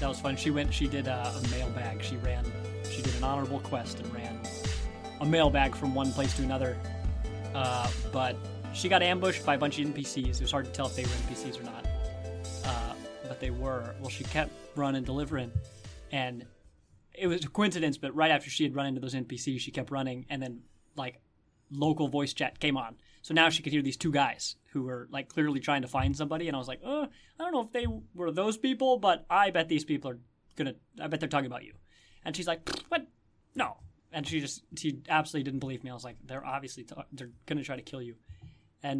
That was fun. She did a mailbag. She did an honorable quest and ran a mailbag from one place to another. But she got ambushed by a bunch of NPCs. It was hard to tell if they were NPCs or not. But they were. Well, she kept running, delivering. And it was a coincidence, but right after she had run into those NPCs, she kept running. And then, like, local voice chat came on. So now she could hear these two guys who were, like, clearly trying to find somebody. And I was like, I don't know if they were those people, but I bet these people are I bet they're talking about you. And she's like, what? No. And she absolutely didn't believe me. I was like, they're obviously, they're going to try to kill you. And,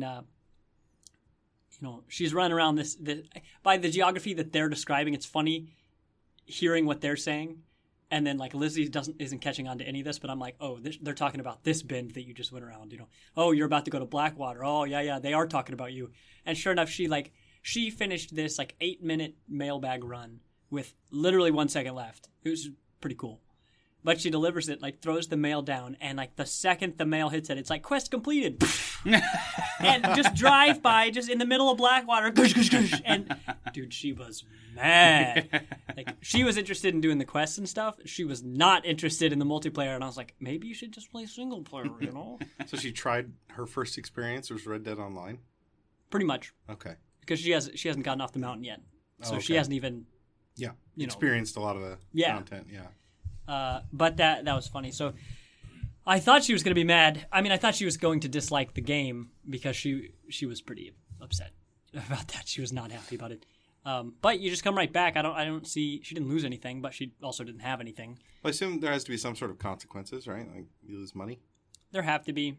she's running around this, by the geography that they're describing, it's funny hearing what they're saying. And then, like, Lizzie isn't catching on to any of this, but I'm like, they're talking about this bend that you just went around, Oh, you're about to go to Blackwater. Oh, yeah, they are talking about you. And sure enough, she finished this, like, 8-minute mailbag run with literally 1 second left. It was pretty cool. But she delivers it, like, throws the mail down, and, like, the second the mail hits it, it's like, quest completed. And just drive by, just in the middle of Blackwater. And, dude, she was mad. Like, she was interested in doing the quests and stuff. She was not interested in the multiplayer. And I was like, maybe you should just play single player, So she tried, her first experience was Red Dead Online? Pretty much. Okay. Because she hasn't gotten off the mountain yet. So she hasn't even... Yeah, experienced a lot of the content, But that was funny. So I thought she was going to be mad. I mean, I thought she was going to dislike the game because she was pretty upset about that. She was not happy about it. But you just come right back. I don't see. She didn't lose anything, but she also didn't have anything. Well, I assume there has to be some sort of consequences, right? Like you lose money. There have to be.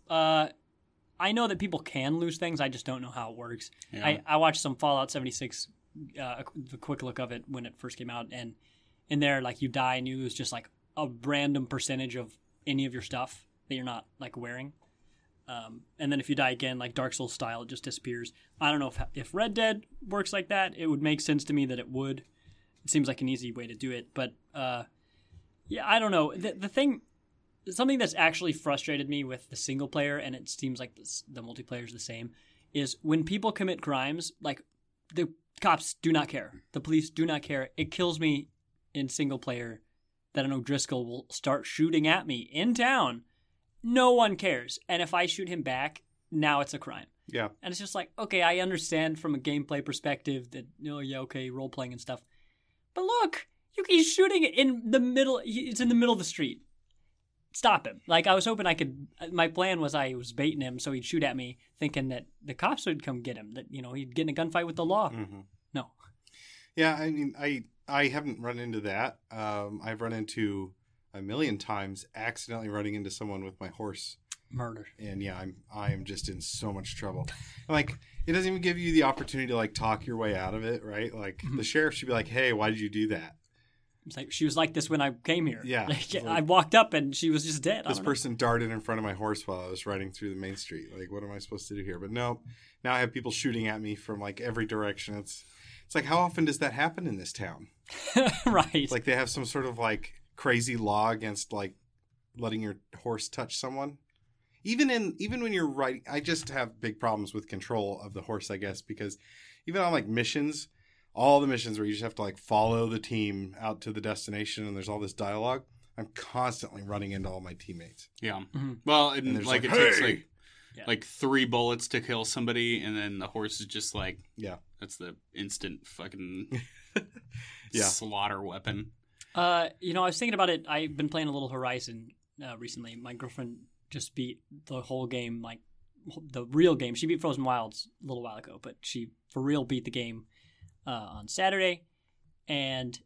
I know that people can lose things. I just don't know how it works. Yeah. I watched some Fallout 76. A quick look of it when it first came out, and in there, like, you die and you lose just like a random percentage of any of your stuff that you're not like wearing, and then if you die again, like Dark Souls style, it just disappears. I don't know if Red Dead works like that. It would make sense to me that it would. It seems like an easy way to do it, but I don't know. Something that's actually frustrated me with the single player, and it seems like the multiplayer is the same, is when people commit crimes, like the cops do not care. The police do not care. It kills me in single player that an O'Driscoll will start shooting at me in town. No one cares. And if I shoot him back, now it's a crime. Yeah. And it's just like, okay, I understand from a gameplay perspective that, role playing and stuff. But look, he's shooting in the middle. It's in the middle of the street. Stop him. Like, I was hoping my plan was I was baiting him so he'd shoot at me, thinking that the cops would come get him, that, he'd get in a gunfight with the law. Mm-hmm. No. Yeah, I mean, I haven't run into that. I've run into a million times accidentally running into someone with my horse. Murder. And yeah, I am just in so much trouble. Like, it doesn't even give you the opportunity to, like, talk your way out of it, right? Like, the sheriff should be like, hey, why did you do that? It's like, she was like this when I came here. Yeah. Like, I walked up and she was just dead. This person darted in front of my horse while I was riding through the main street. Like, what am I supposed to do here? But no, now I have people shooting at me from, like, every direction. It's like, how often does that happen in this town? Right. Like, they have some sort of, like, crazy law against, like, letting your horse touch someone. Even when you're riding, I just have big problems with control of the horse, I guess, because even on, like, missions, all the missions where you just have to, like, follow the team out to the destination and there's all this dialogue, I'm constantly running into all my teammates. Yeah. Mm-hmm. Well, and like, it takes, like 3 bullets to kill somebody, and then the horse is just like, that's the instant fucking slaughter weapon. I was thinking about it. I've been playing a little Horizon recently. My girlfriend just beat the whole game, like the real game. She beat Frozen Wilds a little while ago, but she for real beat the game on Saturday. And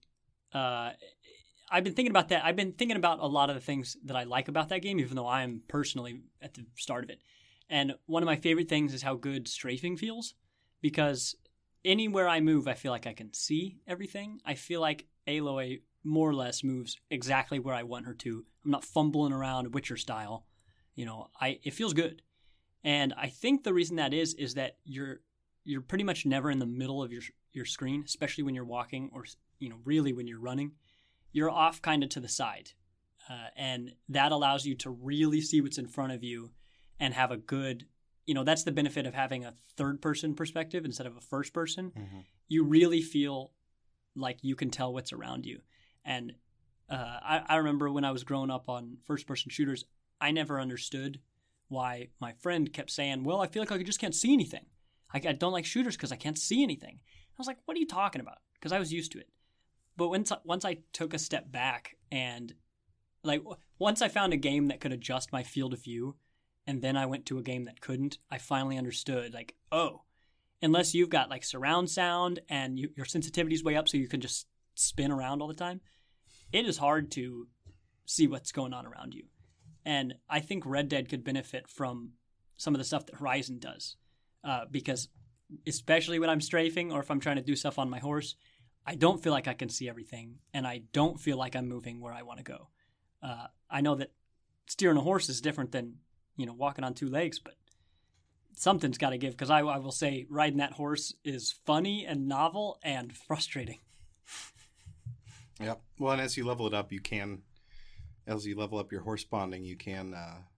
I've been thinking about that. I've been thinking about a lot of the things that I like about that game, even though I am personally at the start of it. And one of my favorite things is how good strafing feels, because anywhere I move, I feel like I can see everything. I feel like Aloy more or less moves exactly where I want her to. I'm not fumbling around Witcher style. It feels good. And I think the reason that is that you're pretty much never in the middle of your screen, especially when you're walking or, really when you're running. You're off kind of to the side. And that allows you to really see what's in front of you and have a good, that's the benefit of having a third person perspective instead of a first person. Mm-hmm. You really feel like you can tell what's around you. And I remember when I was growing up on first-person shooters, I never understood why my friend kept saying, well, I feel like I just can't see anything. I don't like shooters because I can't see anything. I was like, what are you talking about? Because I was used to it. But once I took a step back and like once I found a game that could adjust my field of view, and then I went to a game that couldn't, I finally understood, like, oh, unless you've got like surround sound and your sensitivity's way up so you can just spin around all the time, it is hard to see what's going on around you. And I think Red Dead could benefit from some of the stuff that Horizon does. Because especially when I'm strafing or if I'm trying to do stuff on my horse, I don't feel like I can see everything, and I don't feel like I'm moving where I want to go. I know that steering a horse is different than, walking on two legs, but something's got to give, because I will say riding that horse is funny and novel and frustrating. Yep. Well, and as you level it up, as you level up your horse bonding, you can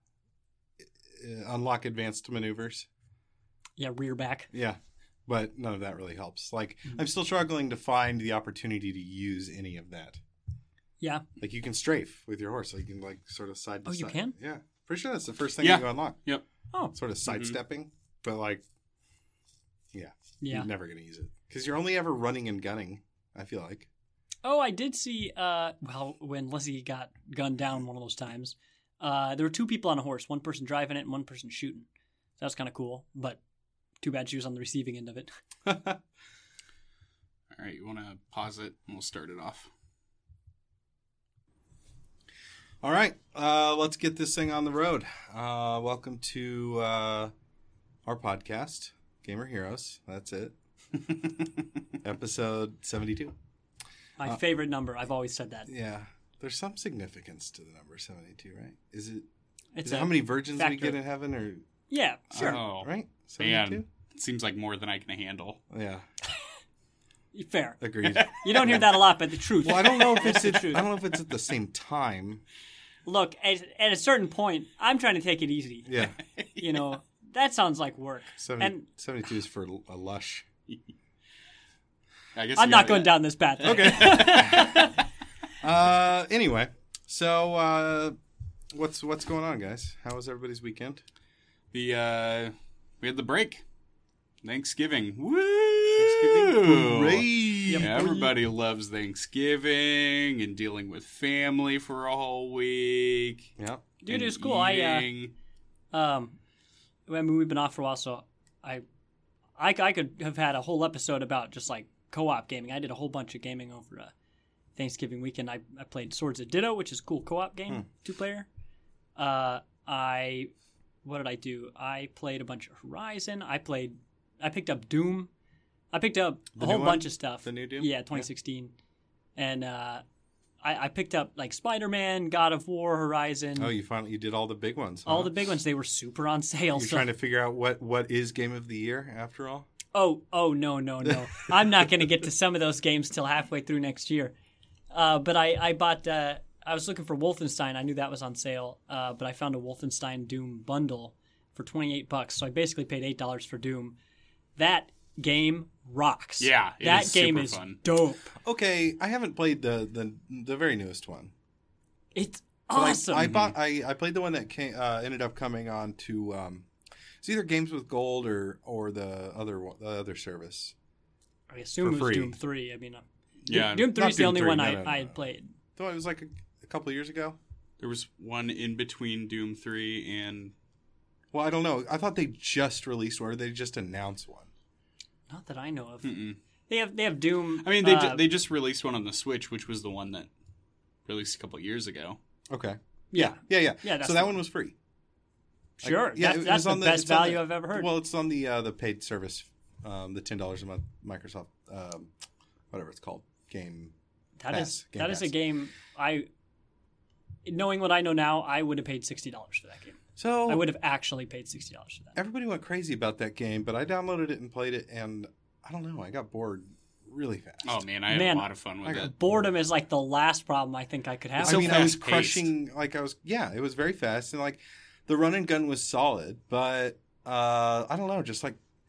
unlock advanced maneuvers. Yeah, rear back. Yeah, but none of that really helps. Like, I'm still struggling to find the opportunity to use any of that. Yeah. Like, you can strafe with your horse. So you can, like, sort of side to side. Oh, you can? Yeah. Pretty sure that's the first thing you unlock. Yep. Oh. Sort of sidestepping. But, like, yeah. You're never going to use it. Because you're only ever running and gunning, I feel like. Oh, I did see, when Lizzie got gunned down one of those times, there were two people on a horse, one person driving it and one person shooting. So that was kind of cool, but too bad she was on the receiving end of it. All right, you want to pause it and we'll start it off. All right, let's get this thing on the road. Welcome to our podcast, Gamer Heroes. That's it. Episode 72. My favorite number. I've always said that. Yeah. There's some significance to the number 72, right? Is it how many virgins we get in heaven? Or yeah, sure. Oh, right? 72? Man, it seems like more than I can handle. Yeah. Fair. Agreed. You don't hear that a lot, but the truth. Well, I don't know if it's at the same time. Look, at a certain point, I'm trying to take it easy. Yeah. That sounds like work. 72 is for a lush. I guess I'm not going down this path. Okay. Anyway, so what's going on, guys? How was everybody's weekend? We had the break. Thanksgiving. Woo! Thanksgiving parade. Yep. Everybody loves Thanksgiving and dealing with family for a whole week. Yeah. Dude, it was cool. We've been off for a while, so I could have had a whole episode about just like co-op gaming. I did a whole bunch of gaming over Thanksgiving weekend. I played Swords of Ditto, which is a cool co-op game, 2-player. What did I do? I played a bunch of Horizon. I picked up Doom. I picked up a whole bunch of stuff. The new Doom? Yeah, 2016. Yeah. And I picked up like Spider-Man, God of War, Horizon. Oh, you did all the big ones. Huh? All the big ones. They were super on sale. You're trying to figure out what is Game of the Year after all? Oh, no. I'm not going to get to some of those games till halfway through next year. But I bought... I was looking for Wolfenstein. I knew that was on sale, but I found a Wolfenstein Doom bundle for $28. So I basically paid $8 for Doom. That game rocks. Yeah, that game is fun. Dope. Okay, I haven't played the very newest one. It's awesome. I played the one that ended up coming on to it's either Games with Gold or the other service. I assume it was free. Doom 3. I mean, yeah, Doom 3 is the Doom only 3, one no. I had played. Though it was like a couple of years ago. There was one in between Doom 3 and... Well, I don't know. I thought they just released one, or they just announced one. Not that I know of. Mm-mm. They have Doom. I mean, they just released one on the Switch, which was the one that released a couple of years ago. Okay. Yeah. So that one was free. Sure. That's the best value I've ever heard. Well, it's on the paid service, the $10 a month Microsoft, whatever it's called, Game Pass. That is a game knowing what I know now, I would have paid $60 for that game. So I would have actually paid $60 for that. Everybody went crazy about that game, but I downloaded it and played it, and I don't know, I got bored really fast. Oh man, I had a lot of fun with it. Boredom is like the last problem I think I could have. I mean, I was crushing, it was very fast, and like the run and gun was solid, but I don't know, just like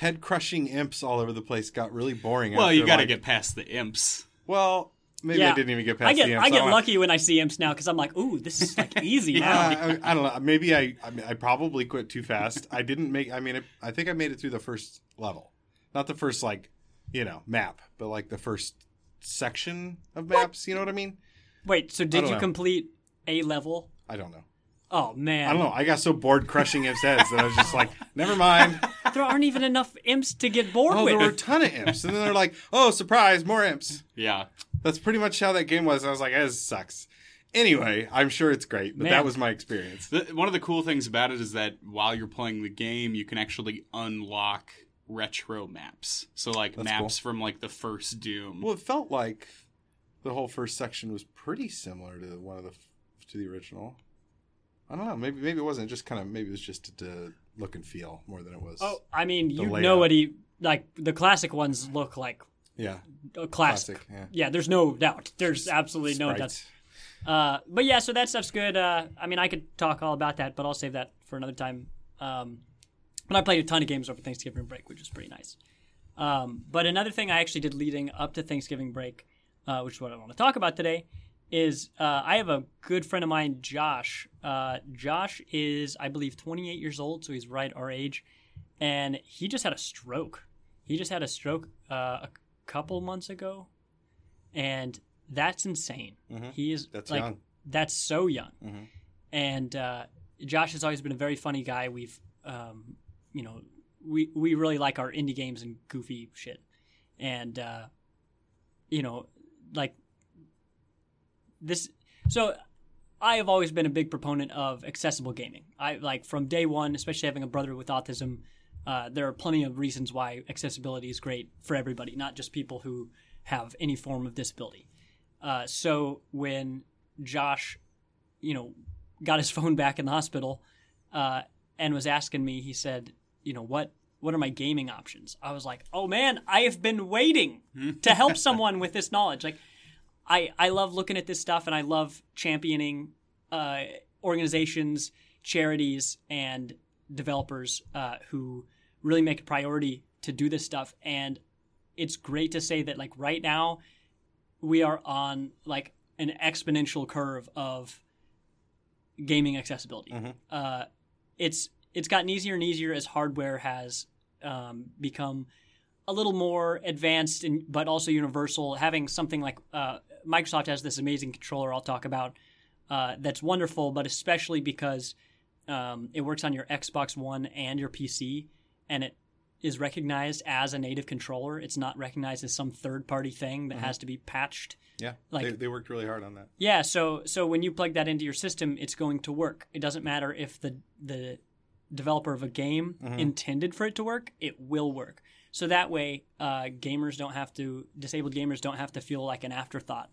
head-crushing imps all over the place got really boring. Well, you got to get past the imps. Well, maybe I didn't even get past the imps. I get lucky when I see imps now because I'm like, ooh, this is like easy now. I don't know. Maybe I probably quit too fast. I didn't make. I mean, I think I made it through the first level, not the first map, but like the first section of maps. What? You know what I mean? Wait, so did you complete a level? I don't know. Oh, man. I don't know. I got so bored crushing imps' heads that I was just like, never mind. There aren't even enough imps to get bored with. There were a ton of imps. And then they're like, oh, surprise, more imps. Yeah. That's pretty much how that game was. I was like, this sucks. Anyway, I'm sure it's great, but that was my experience. One of the cool things about it is that while you're playing the game, you can actually unlock retro maps. So, like, that's maps cool. From, like, the first Doom. Well, it felt like the whole first section was pretty similar to to the original. I don't know. Maybe it wasn't. Just kind of maybe it was just the look and feel more than it was. Oh, I mean, you know what the classic ones look like. Yeah. Classic. Yeah. There's no doubt. There's absolutely no doubt. But yeah, so that stuff's good. I mean, I could talk all about that, but I'll save that for another time. But I played a ton of games over Thanksgiving break, which was pretty nice. But another thing I actually did leading up to Thanksgiving break, which is what I want to talk about today, is I have a good friend of mine, Josh. Josh is, I believe, 28 years old, so he's right our age. And he just had a stroke. A couple months ago. And that's insane. Mm-hmm. That's young. That's so young. Mm-hmm. And Josh has always been a very funny guy. We've, we really like our indie games and goofy shit. And, so I have always been a big proponent of accessible gaming. From day one, especially having a brother with autism, there are plenty of reasons why accessibility is great for everybody, not just people who have any form of disability. So when Josh, got his phone back in the hospital and was asking me, he said, what are my gaming options? I was like, oh man, I have been waiting to help someone with this knowledge. Like, I love looking at this stuff, and I love championing organizations, charities, and developers who really make a priority to do this stuff. And it's great to say that, like, right now we are on like an exponential curve of gaming accessibility. Mm-hmm. It's gotten easier and easier as hardware has become a little more advanced but also universal. Having something like Microsoft has this amazing controller I'll talk about that's wonderful, but especially because it works on your Xbox One and your PC, and it is recognized as a native controller. It's not recognized as some third-party thing that has to be patched. Yeah, they worked really hard on that. Yeah, so when you plug that into your system, it's going to work. It doesn't matter if the developer of a game intended for it to work, it will work. So that way, disabled gamers don't have to feel like an afterthought.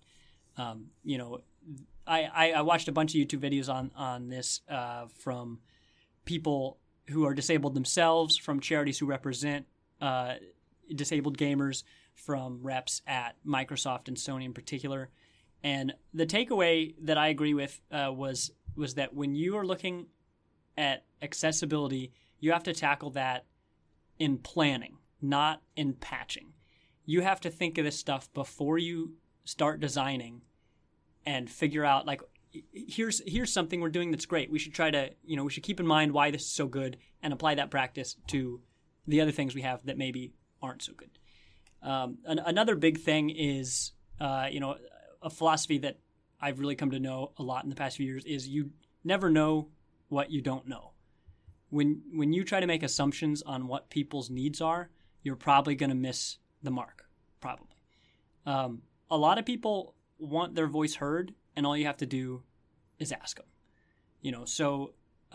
I watched a bunch of YouTube videos on this from people who are disabled themselves, from charities who represent disabled gamers, from reps at Microsoft and Sony in particular. And the takeaway that I agree with was that when you are looking at accessibility, you have to tackle that in planning, not in patching. You have to think of this stuff before you start designing and figure out, like, here's something we're doing that's great. We should try to, we should keep in mind why this is so good and apply that practice to the other things we have that maybe aren't so good. Another big thing is, a philosophy that I've really come to know a lot in the past few years is you never know what you don't know. When you try to make assumptions on what people's needs are, you're probably going to miss the mark, probably. A lot of people want their voice heard, and all you have to do is ask them. So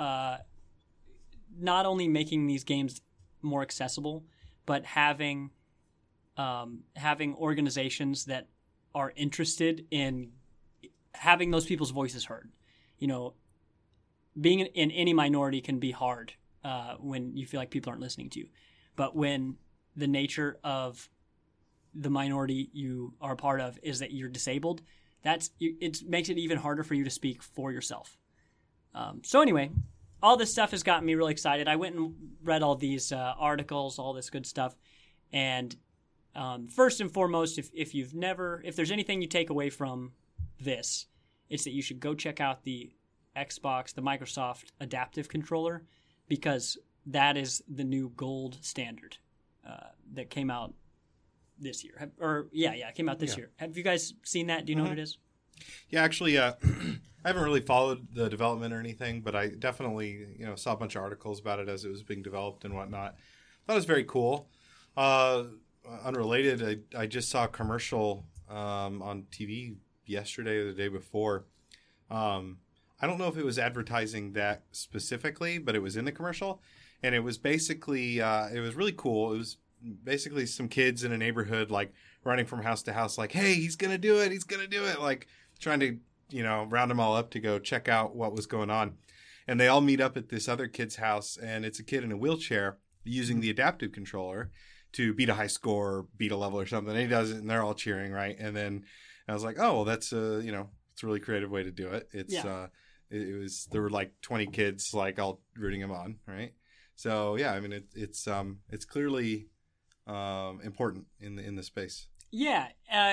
not only making these games more accessible, but having organizations that are interested in having those people's voices heard. Being in any minority can be hard when you feel like people aren't listening to you. But when the nature of the minority you are a part of is that you're disabled, it makes it even harder for you to speak for yourself. So anyway, all this stuff has gotten me really excited. I went and read all these articles, all this good stuff, and first and foremost, if there's anything you take away from this, it's that you should go check out the Xbox, the Microsoft Adaptive Controller, because that is the new gold standard that came out this year. It came out this year. Have you guys seen that? Do you know what it is? Yeah, actually, I haven't really followed the development or anything, but I definitely saw a bunch of articles about it as it was being developed and whatnot. Thought it was very cool. Unrelated, I just saw a commercial on TV yesterday or the day before. I don't know if it was advertising that specifically, but it was in the commercial, and it was basically it was really cool. It was basically some kids in a neighborhood like running from house to house, like, "Hey, he's gonna do it!" Like trying to round them all up to go check out what was going on, and they all meet up at this other kid's house, and it's a kid in a wheelchair using the adaptive controller to beat a high score, beat a level or something. And he does it, and they're all cheering, right? And then I was like, "Oh, well, that's it's a really creative way to do it." It's there were like 20 kids like all rooting him on, right? So yeah, I mean it's clearly important in the space. Yeah,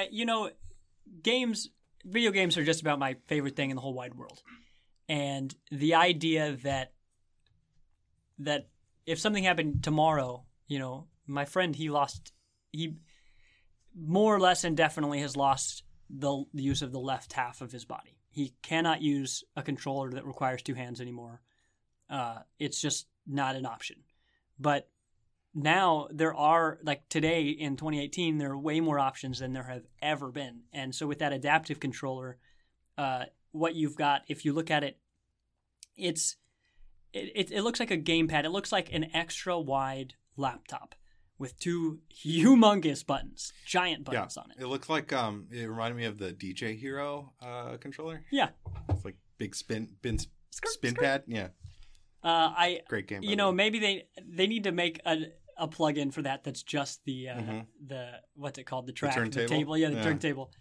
video games are just about my favorite thing in the whole wide world, and the idea that if something happened tomorrow, my friend he more or less indefinitely has lost the use of the left half of his body. He cannot use a controller that requires two hands anymore. It's just not an option. But now there are, like today in 2018, there are way more options than there have ever been. And so with that adaptive controller, what you've got, if you look at it, it looks like a gamepad. It looks like an extra wide laptop with two humongous buttons, giant buttons on it. It looks like it reminded me of the DJ Hero controller. Yeah, it's like big spin pad. Yeah, great game. Maybe they need to make a plug-in for that. That's just the what's it called? The track, the table. Yeah, the turntable.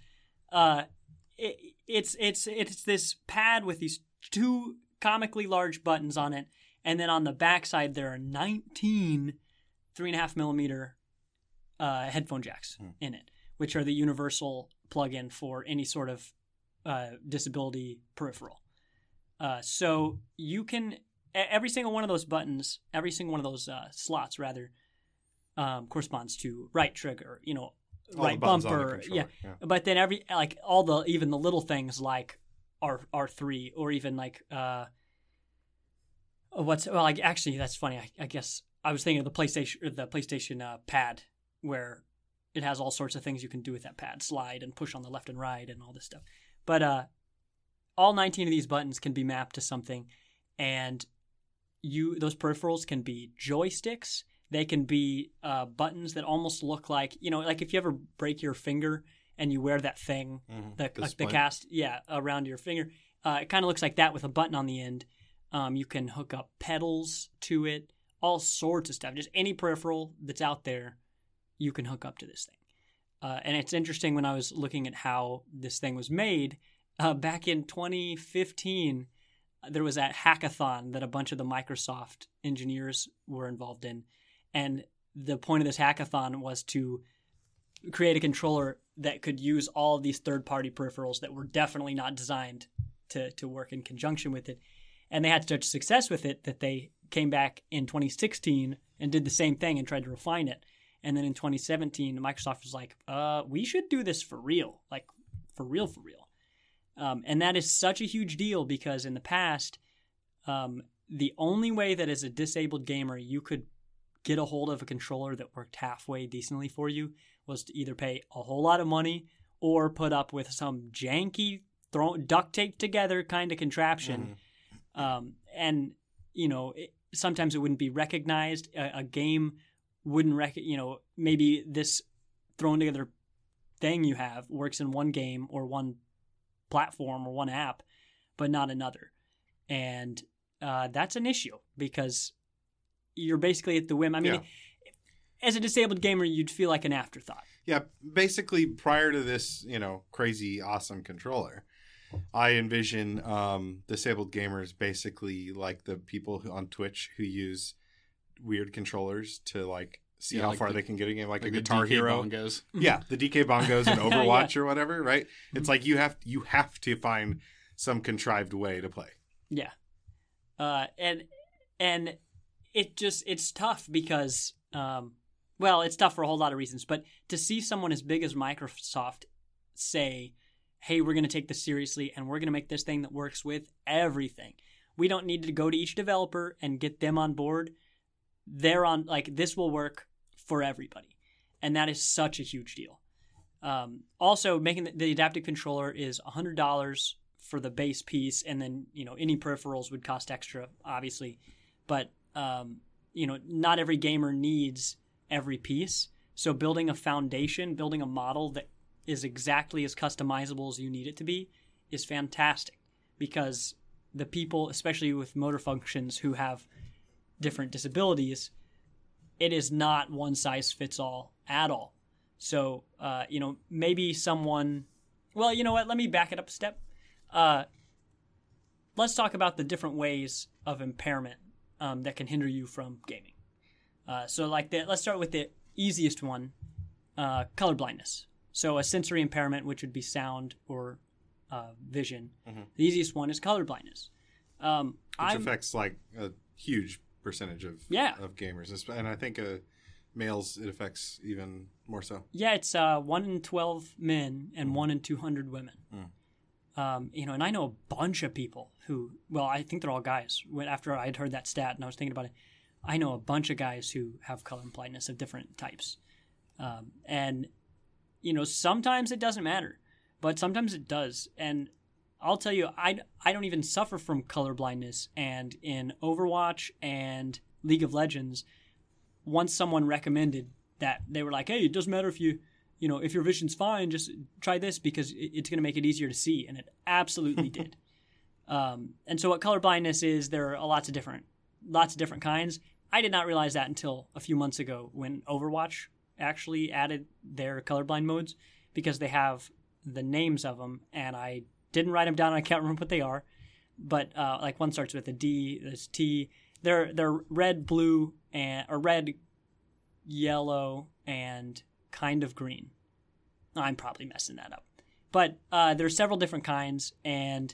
It's this pad with these two comically large buttons on it, and then on the backside there are 19 3.5 millimeter headphone jacks in it, which are the universal plug-in for any sort of disability peripheral. So you can every single one of those buttons, every single one of those slots rather, corresponds to right trigger, right bumper, yeah. But then even the little things like R3 or even like actually that's funny. I guess I was thinking of the PlayStation pad, where it has all sorts of things you can do with that pad, slide and push on the left and right and all this stuff. But all 19 of these buttons can be mapped to something, and those peripherals can be joysticks. They can be buttons that almost look like, like if you ever break your finger and you wear that thing, the cast, around your finger. It kind of looks like that with a button on the end. You can hook up pedals to it. All sorts of stuff. Just any peripheral that's out there, you can hook up to this thing. And it's interesting, when I was looking at how this thing was made, back in 2015, there was that hackathon that a bunch of the Microsoft engineers were involved in. And the point of this hackathon was to create a controller that could use all of these third-party peripherals that were definitely not designed to work in conjunction with it. And they had such success with it that they came back in 2016 and did the same thing and tried to refine it. And then in 2017, Microsoft was like, we should do this for real, like for real. And that is such a huge deal, because in the past, the only way that as a disabled gamer you could get a hold of a controller that worked halfway decently for you was to either pay a whole lot of money or put up with some janky duct taped together kind of contraption. And sometimes it wouldn't be recognized. A game wouldn't maybe this thrown together thing you have works in one game or one platform or one app, but not another. And that's an issue, because you're basically at the whim. I mean, as a disabled gamer, you'd feel like an afterthought. Yeah, basically prior to this, crazy awesome controller, I envision disabled gamers basically like the people on Twitch who use weird controllers to like see how far they can get a game, like a Guitar Hero. Bongos. Yeah, the DK bongos in Overwatch or whatever, right? It's like you have to find some contrived way to play. Yeah, and it's tough because it's tough for a whole lot of reasons. But to see someone as big as Microsoft say, "Hey, we're going to take this seriously, and we're going to make this thing that works with everything. We don't need to go to each developer and get them on board. They're on this will work for everybody," and that is such a huge deal. Also, making the adaptive controller is $100 for the base piece, and then any peripherals would cost extra, obviously. But not every gamer needs every piece. So building a foundation, building a model that is exactly as customizable as you need it to be, is fantastic, because the people, especially with motor functions, who have different disabilities, it is not one size fits all at all. So, maybe someone... Well, you know what? Let me back it up a step. Let's talk about the different ways of impairment that can hinder you from gaming. Let's start with the easiest one, color blindness. So a sensory impairment, which would be sound or vision. Mm-hmm. The easiest one is color blindness. Which affects like a huge percentage of gamers. And I think males it affects even more so. Yeah, it's 1 in 12 men and 1 in 200 women. And I know a bunch of people who, I think they're all guys. After I'd heard that stat and I was thinking about it, I know a bunch of guys who have color blindness of different types. Sometimes it doesn't matter, but sometimes it does. And I'll tell you, I don't even suffer from color blindness. And in Overwatch and League of Legends, once someone recommended that, they were like, "Hey, it doesn't matter if if your vision's fine, just try this because it's going to make it easier to see." And it absolutely did. And so what color blindness is, there are lots of different kinds. I did not realize that until a few months ago when Overwatch actually added their colorblind modes, because they have the names of them, and I didn't write them down. I can't remember what they are, but one starts with a D, there's T. They're red, blue, or red, yellow, and kind of green. I'm probably messing that up, but there are several different kinds, and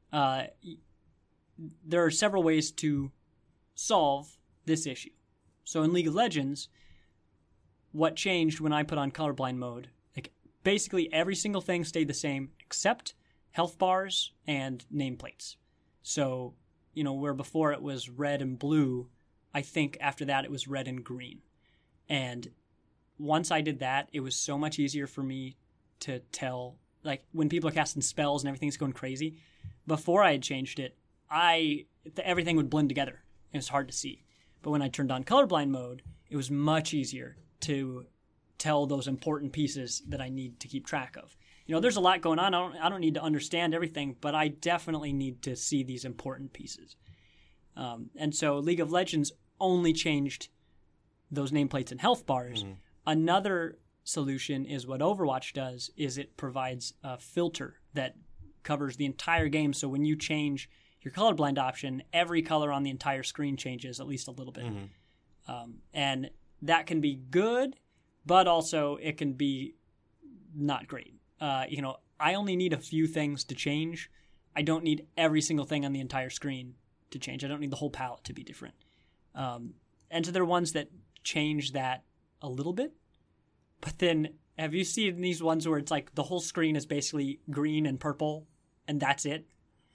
there are several ways to solve this issue. So in League of Legends, what changed when I put on colorblind mode, basically every single thing stayed the same except health bars and nameplates. So, where before it was red and blue, I think after that it was red and green. And once I did that, it was so much easier for me to tell, when people are casting spells and everything's going crazy. Before I had changed it, everything would blend together. It was hard to see. But when I turned on colorblind mode, it was much easier to tell those important pieces that I need to keep track of. There's a lot going on. I don't need to understand everything, but I definitely need to see these important pieces. And so League of Legends only changed those nameplates and health bars. Mm-hmm. Another solution is what Overwatch does, is it provides a filter that covers the entire game. So when you change your colorblind option, every color on the entire screen changes at least a little bit. Mm-hmm. And that can be good, but also it can be not great. I only need a few things to change. I don't need every single thing on the entire screen to change. I don't need the whole palette to be different. And so there are ones that change that a little bit. But then, have you seen these ones where it's the whole screen is basically green and purple, and that's it?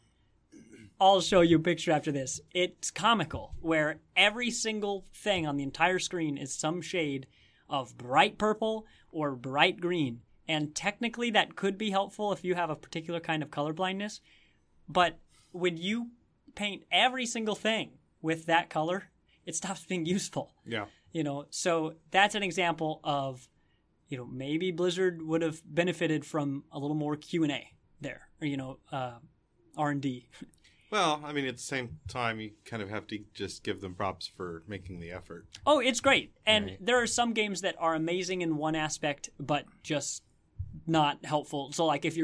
I'll show you a picture after this. It's comical, where every single thing on the entire screen is some shade of bright purple or bright green. And technically that could be helpful if you have a particular kind of color blindness. But when you paint every single thing with that color, it stops being useful. Yeah. So that's an example of, maybe Blizzard would have benefited from a little more Q&A there, or, R&D. Well, I mean, at the same time, you kind of have to just give them props for making the effort. Oh, it's great. And there are some games that are amazing in one aspect, but just not helpful. So, if you're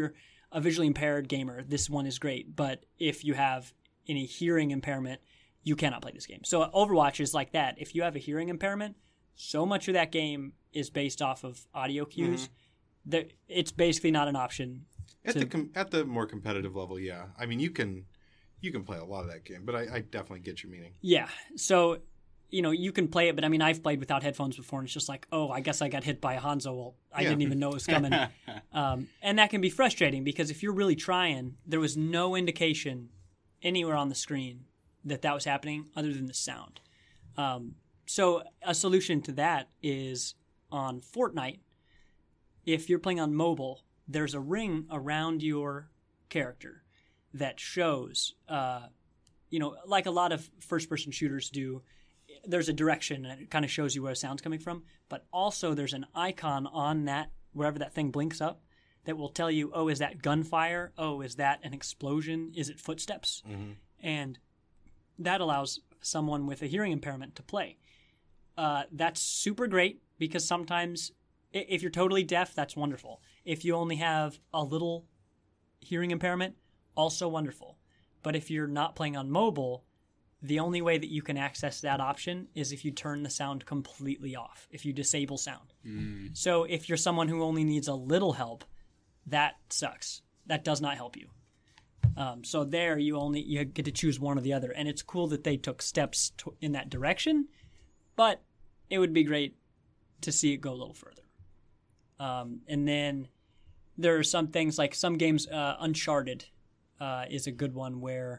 a visually impaired gamer, this one is great. But if you have any hearing impairment, you cannot play this game. So Overwatch is like that. If you have a hearing impairment, so much of that game is based off of audio cues that it's basically not an option. At the more competitive level, yeah. I mean, you can play a lot of that game, but I definitely get your meaning. Yeah. So, you can play it, but I mean, I've played without headphones before, and it's just like, oh, I guess I got hit by a Hanzo. Well, I didn't even know it was coming. And that can be frustrating because if you're really trying, there was no indication anywhere on the screen that was happening other than the sound. So a solution to that is on Fortnite, if you're playing on mobile, there's a ring around your character that shows, like a lot of first-person shooters do, there's a direction and it kind of shows you where the sound's coming from, but also there's an icon on that, wherever that thing blinks up, that will tell you, oh, is that gunfire? Oh, is that an explosion? Is it footsteps? Mm-hmm. And that allows someone with a hearing impairment to play. That's super great because sometimes if you're totally deaf, that's wonderful. If you only have a little hearing impairment, also wonderful. But if you're not playing on mobile, the only way that you can access that option is if you turn the sound completely off, if you disable sound. Mm. So if you're someone who only needs a little help, that sucks. That does not help you. So there you get to choose one or the other. And it's cool that they took steps in that direction, but it would be great to see it go a little further. And then there are some things like some games, Uncharted is a good one where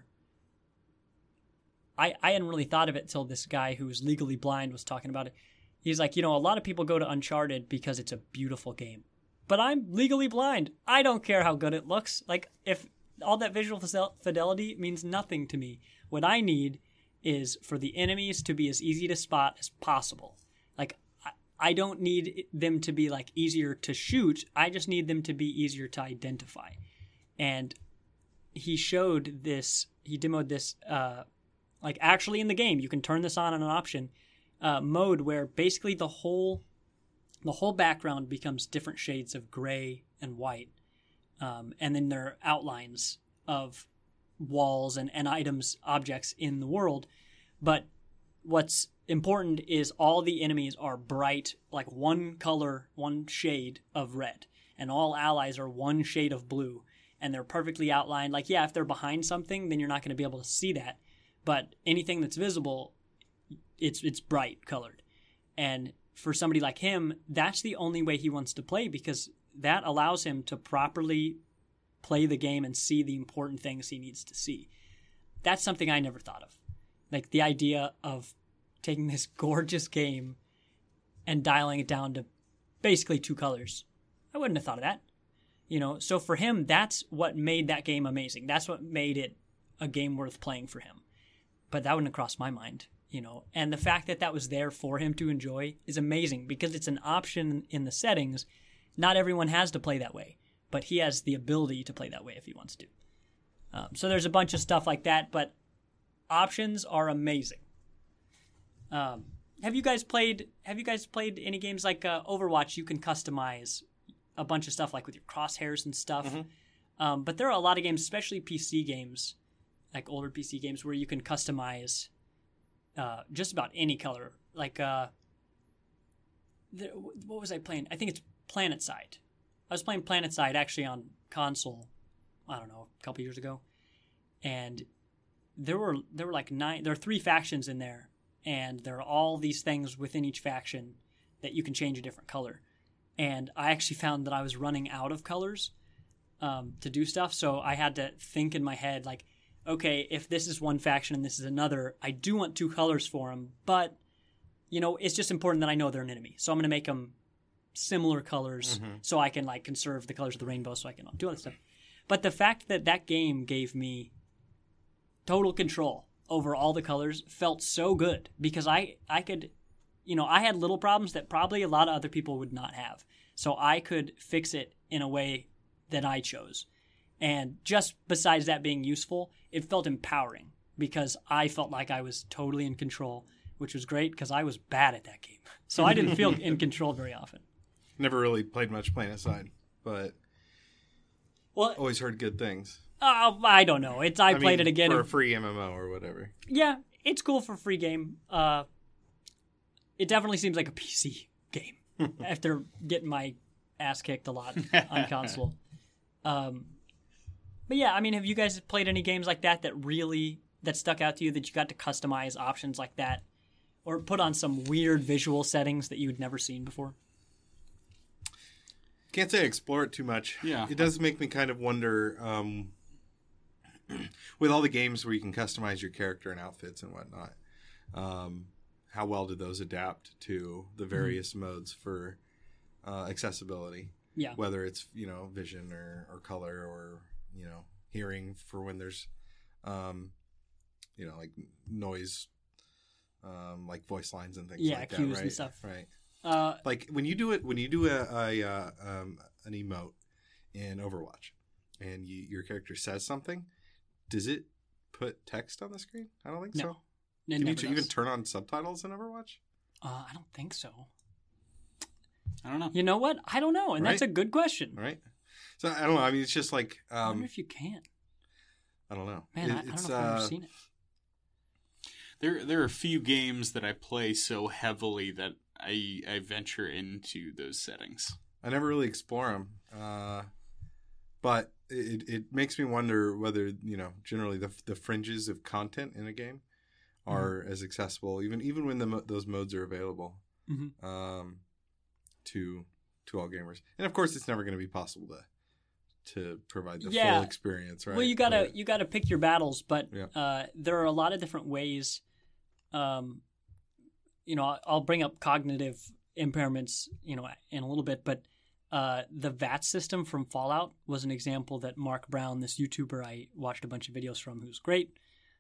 I hadn't really thought of it till this guy who's legally blind was talking about it. He's like, a lot of people go to Uncharted because it's a beautiful game. But I'm legally blind. I don't care how good it looks. Like, if all that visual fidelity means nothing to me. What I need is for the enemies to be as easy to spot as possible. Like, I don't need them to be, like, easier to shoot. I just need them to be easier to identify. And he demoed this, like, actually in the game. You can turn this on an option mode where basically the whole background becomes different shades of gray and white. And then there are outlines of walls and items, objects in the world. But what's important is all the enemies are bright, like one color, one shade of red. And all allies are one shade of blue. And they're perfectly outlined. Like, yeah, if they're behind something, then you're not going to be able to see that. But anything that's visible, it's bright colored. And for somebody like him, that's the only way he wants to play because that allows him to properly play the game and see the important things he needs to see. That's something I never thought of. Like the idea of taking this gorgeous game and dialing it down to basically 2 colors. I wouldn't have thought of that. So for him, that's what made that game amazing. That's what made it a game worth playing for him. But that wouldn't have crossed my mind, And the fact that was there for him to enjoy is amazing because it's an option in the settings. Not everyone has to play that way, but he has the ability to play that way if he wants to. So there's a bunch of stuff like that, but options are amazing. Have you guys played any games like Overwatch? You can customize a bunch of stuff like with your crosshairs and stuff. Mm-hmm. But there are a lot of games, especially PC games, like older PC games, where you can customize just about any color. Like, what was I playing? I think it's PlanetSide. I was playing PlanetSide actually on console, I don't know, a couple years ago. And there were like 9, there are 3 factions in there. And there are all these things within each faction that you can change a different color. And I actually found that I was running out of colors to do stuff. So I had to think in my head, like, okay, if this is one faction and this is another, I do want 2 colors for them. But, it's just important that I know they're an enemy. So I'm going to make them similar colors so I can, like, conserve the colors of the rainbow so I can do all that stuff. But the fact that game gave me total control over all the colors felt so good because I could, I had little problems that probably a lot of other people would not have. So I could fix it in a way that I chose. And just besides that being useful, it felt empowering because I felt like I was totally in control, which was great because I was bad at that game. So I didn't feel in control very often. Never really played much PlanetSide, but Well, always heard good things. I don't know. I played it again for a free MMO or whatever. Yeah, it's cool for a free game. It definitely seems like a PC game after getting my ass kicked a lot on console. But yeah, I mean, have you guys played any games like that that stuck out to you, that you got to customize options like that, or put on some weird visual settings that you'd never seen before? Can't say I explore it too much. Yeah, it does make me kind of wonder. With all the games where you can customize your character and outfits and whatnot, how well do those adapt to the various modes for accessibility? Yeah, whether it's vision or color or hearing for when there's like noise, like voice lines and things like that, cues right? And stuff, right? Like when you do an emote in Overwatch, and your character says something, does it put text on the screen? I don't think so. Can you even turn on subtitles in Overwatch? I don't think so. I don't know. You know what? I don't know, and that's a good question. Right. So I don't know. I mean, it's just like I wonder if you can. I don't know. Man, I don't know if I've ever seen it. There are a few games that I play so heavily that I venture into those settings. I never really explore them, but it makes me wonder whether generally the fringes of content in a game are as accessible, even when those modes are available, to all gamers. And of course, it's never going to be possible to provide the full experience, right? Well, you gotta pick your battles, but there are a lot of different ways. I'll bring up cognitive impairments, in a little bit, but the VAT system from Fallout was an example that Mark Brown, this YouTuber I watched a bunch of videos from, who's great.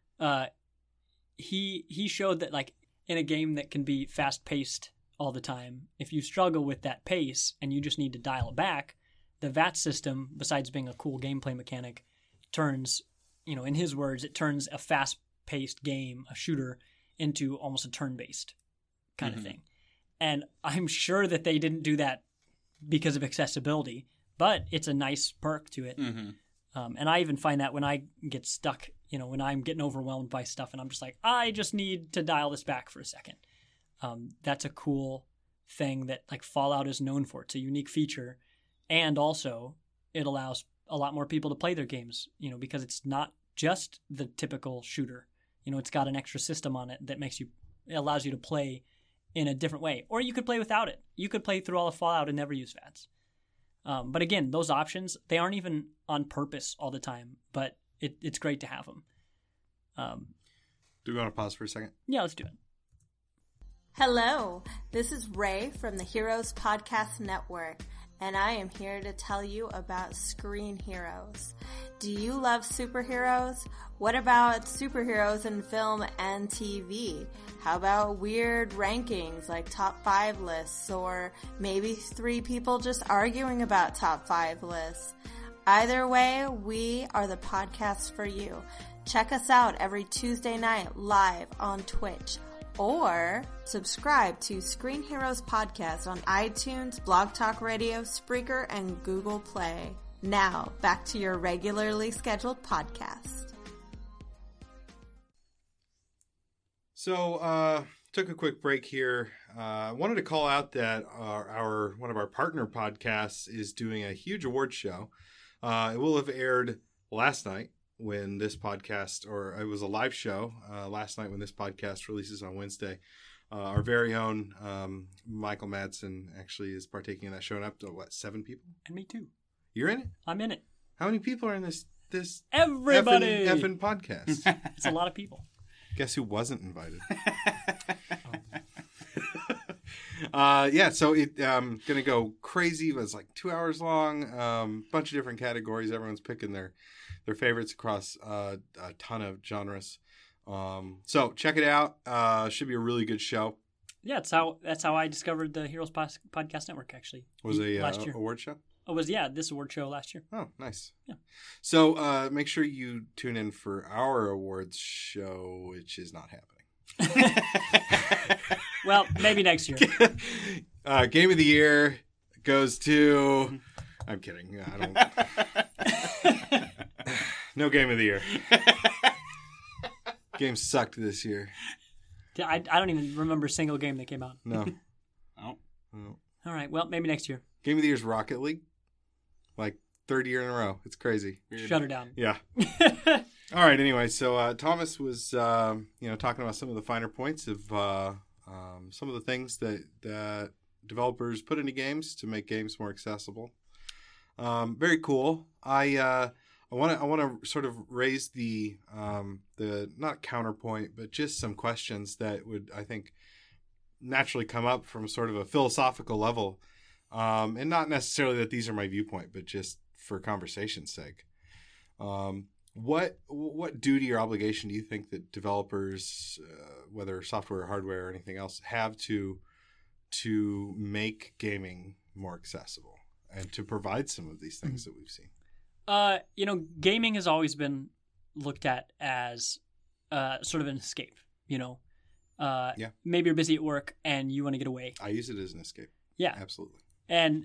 He showed that, like, in a game that can be fast paced all the time, if you struggle with that pace and you just need to dial it back, the VAT system, besides being a cool gameplay mechanic, turns, in his words, it turns a fast paced game, a shooter, into almost a turn based kind of thing. And I'm sure that they didn't do that because of accessibility, but it's a nice perk to it. And I even find that when I get stuck, when I'm getting overwhelmed by stuff and I'm just like, I just need to dial this back for a second. That's a cool thing that, like, Fallout is known for. It's a unique feature. And also it allows a lot more people to play their games, because it's not just the typical shooter. It's got an extra system on it that it allows you to play in a different way. Or you could play without it. You could play through all of Fallout and never use VATs. But again, those options, they aren't even on purpose all the time, but it's great to have them. Do we want to pause for a second? Yeah, let's do it. Hello, this is Ray from the Heroes Podcast Network, and I am here to tell you about Screen Heroes. Do you love superheroes? What about superheroes in film and TV? How about weird rankings like top 5 lists, or maybe 3 people just arguing about top 5 lists? Either way, we are the podcast for you. Check us out every Tuesday night live on Twitch, or subscribe to Screen Heroes Podcast on iTunes, Blog Talk Radio, Spreaker, and Google Play. Now, back to your regularly scheduled podcast. So, took a quick break here. I wanted to call out that one of our partner podcasts is doing a huge award show. It will have aired last night when this podcast, or it was a live show last night when this podcast releases on Wednesday. Our very own Michael Madsen actually is partaking in that show, and up to 7 people? And me too. You're in it? I'm in it. How many people are in this everybody effing podcast? It's a lot of people. Guess who wasn't invited? So it gonna go crazy. It was like 2 hours long. Bunch of different categories. Everyone's picking their favorites across a ton of genres. So check it out. Should be a really good show. Yeah, that's how I discovered the Heroes Podcast Network. Actually, was a last year award show. It was this award show last year. Oh, nice. Yeah. So make sure you tune in for our awards show, which is not happening. Well, maybe next year. Game of the year goes to. I'm kidding. I don't. No game of the year. Game sucked this year. I don't even remember a single game that came out. No. Oh. No. All right. Well, maybe next year. Game of the year is Rocket League. Like, third year in a row. It's crazy. Shut her down. Yeah. All right. Anyway, so Thomas was, talking about some of the finer points of some of the things that developers put into games to make games more accessible. Very cool. I want to sort of raise the not counterpoint, but just some questions that would, I think, naturally come up from sort of a philosophical level, and not necessarily that these are my viewpoint, but just for conversation's sake. What duty or obligation do you think that developers, whether software or hardware or anything else, have to make gaming more accessible and to provide some of these things that we've seen? Gaming has always been looked at as sort of an escape. Maybe you're busy at work and you want to get away. I use it as an escape. Yeah, absolutely. And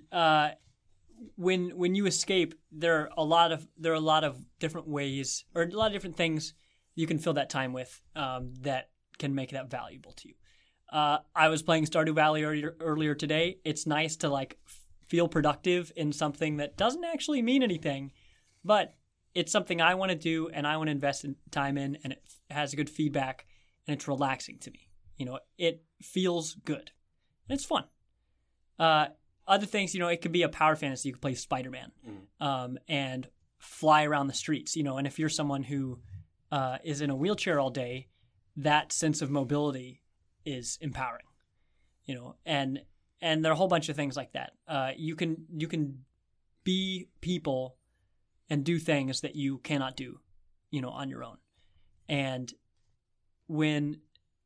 when you escape, there are a lot of different ways or a lot of different things you can fill that time with that can make that valuable to you. I was playing Stardew Valley earlier today. It's nice to feel productive in something that doesn't actually mean anything, but it's something I want to do and I want to invest in time in, and it has good feedback and it's relaxing to me. It feels good and it's fun. Other things, it could be a power fantasy. You could play Spider-Man and fly around the streets, and if you're someone who is in a wheelchair all day, that sense of mobility is empowering, and there are a whole bunch of things like that. You can be people and do things that you cannot do, on your own. And when,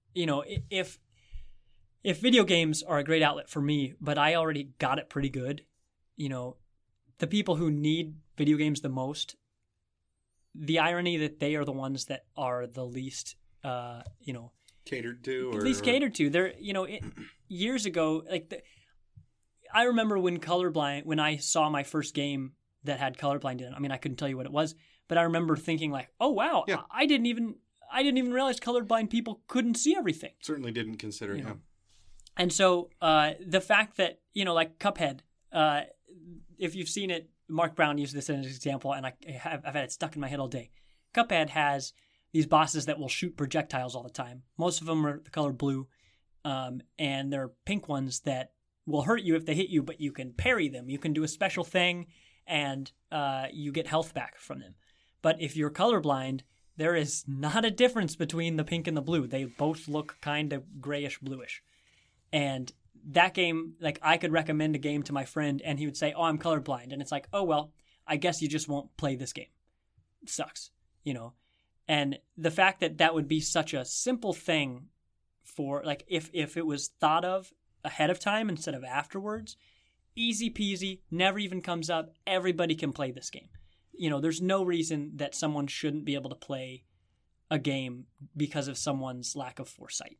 if video games are a great outlet for me, but I already got it pretty good, the people who need video games the most, the irony that they are the ones that are the least, catered to, or least catered to. They're, years ago, I remember when I saw my first game that had colorblind in it. I mean, I couldn't tell you what it was, but I remember thinking oh wow, yeah. I didn't even realize colorblind people couldn't see everything. Certainly didn't consider it. And so the fact that, like Cuphead, if you've seen it, Mark Brown used this as an example, and I've had it stuck in my head all day. Cuphead has these bosses that will shoot projectiles all the time. Most of them are the color blue, and there are pink ones that will hurt you if they hit you, but you can parry them. You can do a special thing, and you get health back from them. But if you're colorblind, there is not a difference between the pink and the blue. They both look kind of grayish bluish. And that game, I could recommend a game to my friend and he would say, oh, I'm colorblind. And it's oh, well, I guess you just won't play this game. It sucks, And the fact that would be such a simple thing for, if it was thought of ahead of time instead of afterwards, easy peasy, never even comes up. Everybody can play this game. There's no reason that someone shouldn't be able to play a game because of someone's lack of foresight.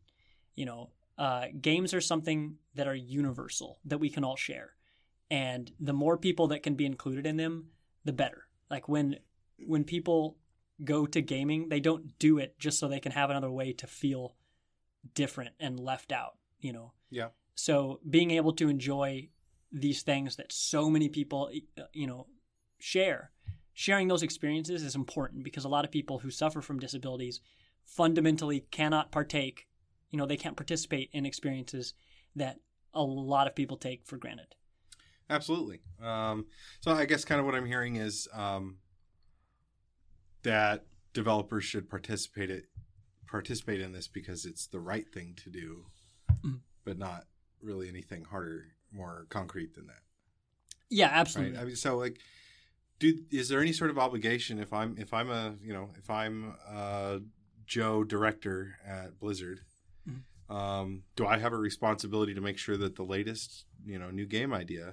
Games are something that are universal, that we can all share. And the more people that can be included in them, the better. When people go to gaming, they don't do it just so they can have another way to feel different and left out, Yeah. So being able to enjoy these things that so many people, sharing those experiences is important, because a lot of people who suffer from disabilities fundamentally cannot partake. They can't participate in experiences that a lot of people take for granted. Absolutely. So I guess kind of what I'm hearing is that developers should participate in this because it's the right thing to do, but not really anything harder, more concrete than that. Yeah, absolutely. Right? I mean, so is there any sort of obligation if I'm a Joe director at Blizzard? Do I have a responsibility to make sure that the latest, new game idea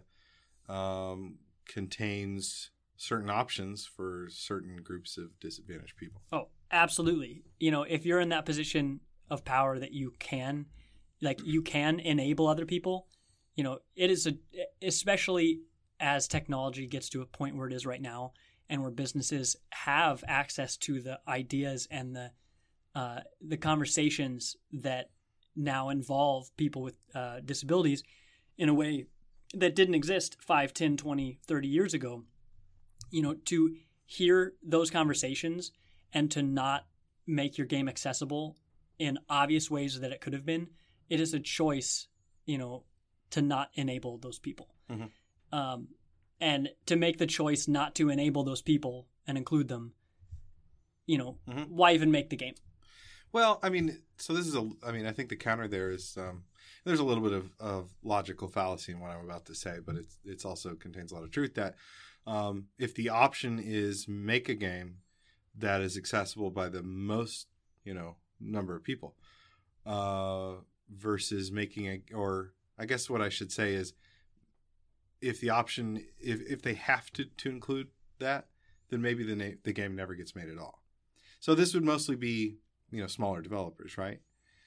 contains certain options for certain groups of disadvantaged people? Oh, absolutely. If you're in that position of power that you can enable other people, it is especially as technology gets to a point where it is right now, and where businesses have access to the ideas and the conversations that now involve people with disabilities in a way that didn't exist 5, 10, 20, 30 years ago, to hear those conversations and to not make your game accessible in obvious ways that it could have been, it is a choice, to not enable those people. Mm-hmm. And to make the choice not to enable those people and include them, mm-hmm. Why even make the game? Well, I mean, so this is I think the counter there is there's a little bit of logical fallacy in what I'm about to say, but it's also contains a lot of truth that if the option is make a game that is accessible by the most, number of people versus making or I guess what I should say is if the option, if they have to include that, then maybe the game never gets made at all. So this would mostly be, smaller developers, right?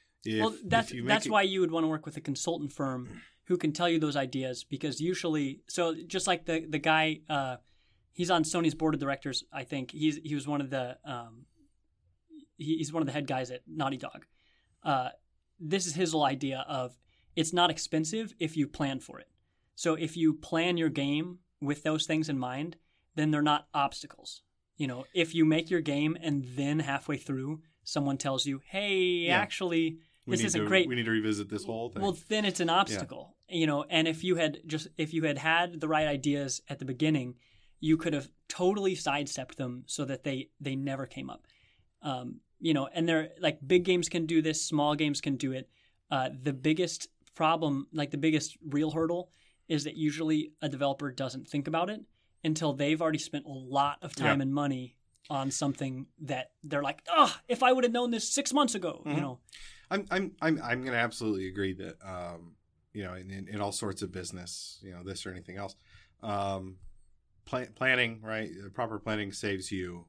That's why you would want to work with a consultant firm who can tell you those ideas, because usually, so just like the guy, he's on Sony's board of directors. I think he was one of the he's one of the head guys at Naughty Dog. This is his whole idea of it's not expensive if you plan for it. So if you plan your game with those things in mind, then they're not obstacles. If you make your game and then halfway through someone tells you, "Hey, actually, this isn't great. We need to revisit this whole thing." Well, then it's an obstacle. Yeah. And if you had the right ideas at the beginning, you could have totally sidestepped them so that they never came up. And they're like big games can do this, small games can do it. The biggest problem, like the biggest real hurdle, is that usually a developer doesn't think about it until they've already spent a lot of time and money on something that they're like, "Oh, if I would have known this 6 months ago," I'm going to absolutely agree that in all sorts of business, this or anything else, planning, right? Proper planning saves you.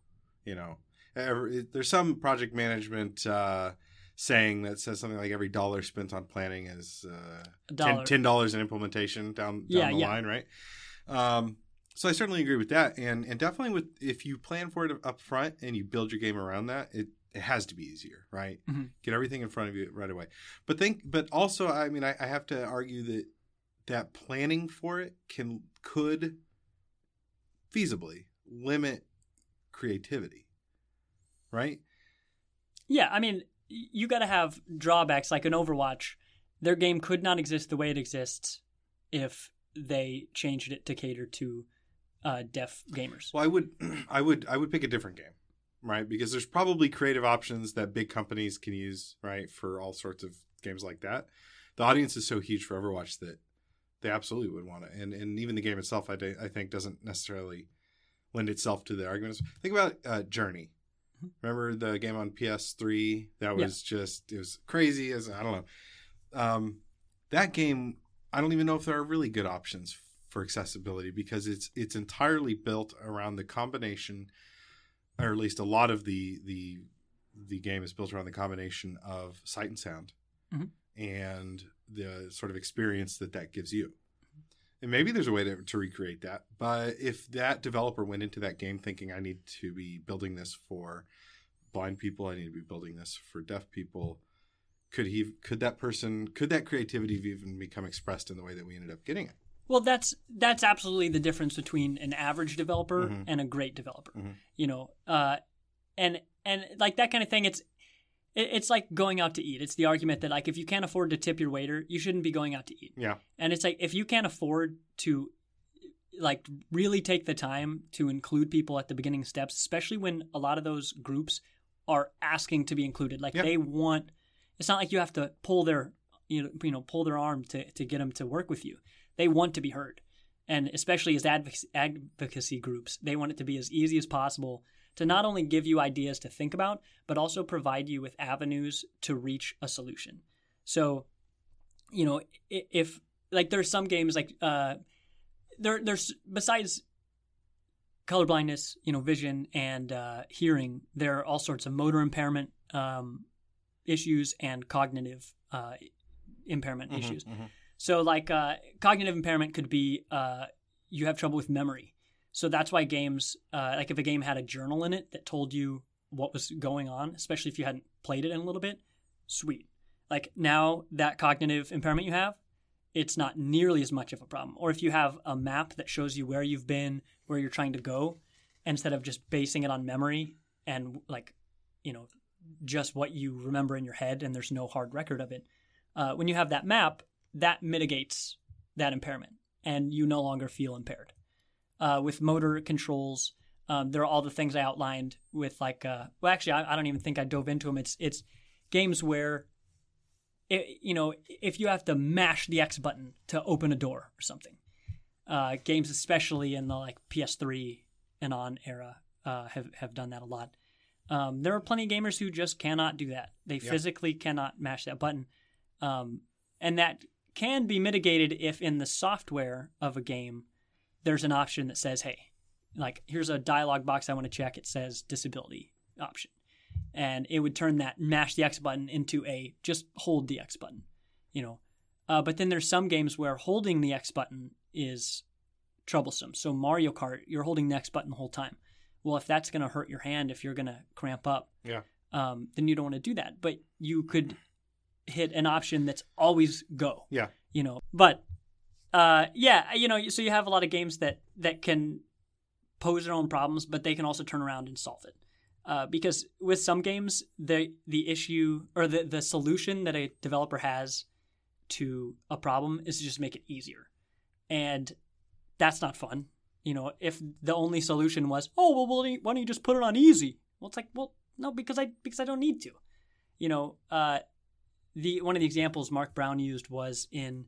There's some project management saying that says something like every dollar spent on planning is $10 in implementation down the line, right? So I certainly agree with that, and definitely if you plan for it up front and you build your game around that, it has to be easier, right? Mm-hmm. Get everything in front of you right away. But also, I mean, I have to argue that planning for it could feasibly limit creativity, right? Yeah, I mean, you got to have drawbacks. Like in Overwatch, their game could not exist the way it exists if they changed it to cater to deaf gamers. Well, I would pick a different game, right? Because there's probably creative options that big companies can use, right, for all sorts of games like that. The audience is so huge for Overwatch that they absolutely would want it, and even the game itself, I think, doesn't necessarily lend itself to the arguments. Think about Journey. Remember the game on PS3 that was it was crazy as I don't know. That game, I don't even know if there are really good options for accessibility because it's entirely built around the combination, or at least a lot of the game is built around the combination of sight and sound, and the sort of experience that gives you. And maybe there's a way to recreate that. But if that developer went into that game thinking, I need to be building this for blind people, I need to be building this for deaf people, could that creativity even become expressed in the way that we ended up getting it? Well, that's absolutely the difference between an average developer and a great developer. And like that kind of thing, it's like going out to eat. It's the argument that, like, if you can't afford to tip your waiter, you shouldn't be going out to eat. Yeah. And it's like, if you can't afford to, like, really take the time to include people at the beginning steps, especially when a lot of those groups are asking to be included. Like, they want, it's not like you have to pull their, pull their arm to get them to work with you. They want to be heard. And especially as advocacy groups, they want it to be as easy as possible to not only give you ideas to think about, but also provide you with avenues to reach a solution. So, if like there's some games like there's besides colorblindness, vision and hearing, there are all sorts of motor impairment issues and cognitive impairment issues. So like cognitive impairment could be you have trouble with memory. So that's why games, like if a game had a journal in it that told you what was going on, especially if you hadn't played it in a little bit, sweet. Like now that cognitive impairment you have, it's not nearly as much of a problem. Or if you have a map that shows you where you've been, where you're trying to go, instead of just basing it on memory and like, you know, just what you remember in your head and there's no hard record of it. When you have that map, that mitigates that impairment and you no longer feel impaired. With motor controls, there are all the things I outlined with like, well, actually, I don't even think I dove into them. It's games where, if you have to mash the X button to open a door or something, games especially in the like PS3 and on era have done that a lot. There are plenty of gamers who just cannot do that. They physically cannot mash that button. And that can be mitigated if in the software of a game, there's an option that says, hey, like here's a dialog box I want to check. It says disability option. And it would turn that mash the X button into a just hold the X button, But then there's some games where holding the X button is troublesome. So Mario Kart, you're holding the X button the whole time. Well, if that's going to hurt your hand, if you're going to cramp up, then you don't want to do that. But you could hit an option that's always go. Yeah. But so you have a lot of games that can pose their own problems, but they can also turn around and solve it. Because with some games, the issue or the solution that a developer has to a problem is to just make it easier. And that's not fun. If the only solution was, oh, well, why don't you just put it on easy? Well, it's like, well, no, because I don't need to. One of the examples Mark Brown used was in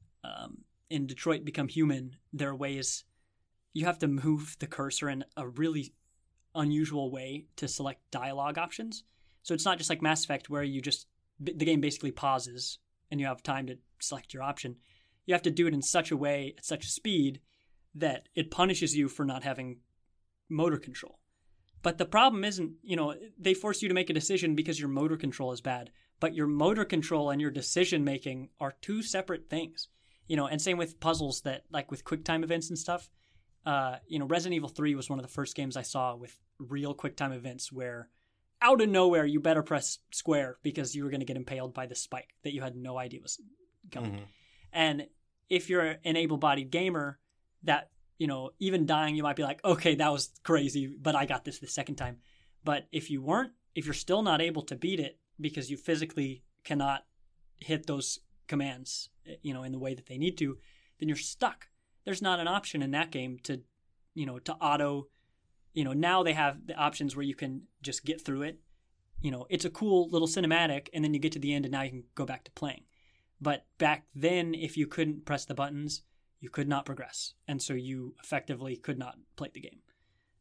Detroit Become Human. There are ways you have to move the cursor in a really unusual way to select dialogue options. So it's not just like Mass Effect where the game basically pauses and you have time to select your option. You have to do it in such a way, at such a speed, that it punishes you for not having motor control. But the problem isn't, they force you to make a decision because your motor control is bad. But your motor control and your decision making are two separate things. And same with puzzles that, like with QuickTime events and stuff. Resident Evil 3 was one of the first games I saw with real QuickTime events where out of nowhere you better press square because you were going to get impaled by the spike that you had no idea was coming. Mm-hmm. And if you're an able-bodied gamer, that, even dying, you might be like, okay, that was crazy, but I got this the second time. But if you're still not able to beat it because you physically cannot hit those commands, in the way that they need to, then you're stuck. There's not an option in that game to auto, now they have the options where you can just get through it. It's a cool little cinematic and then you get to the end and now you can go back to playing. But back then, if you couldn't press the buttons, you could not progress. And so you effectively could not play the game.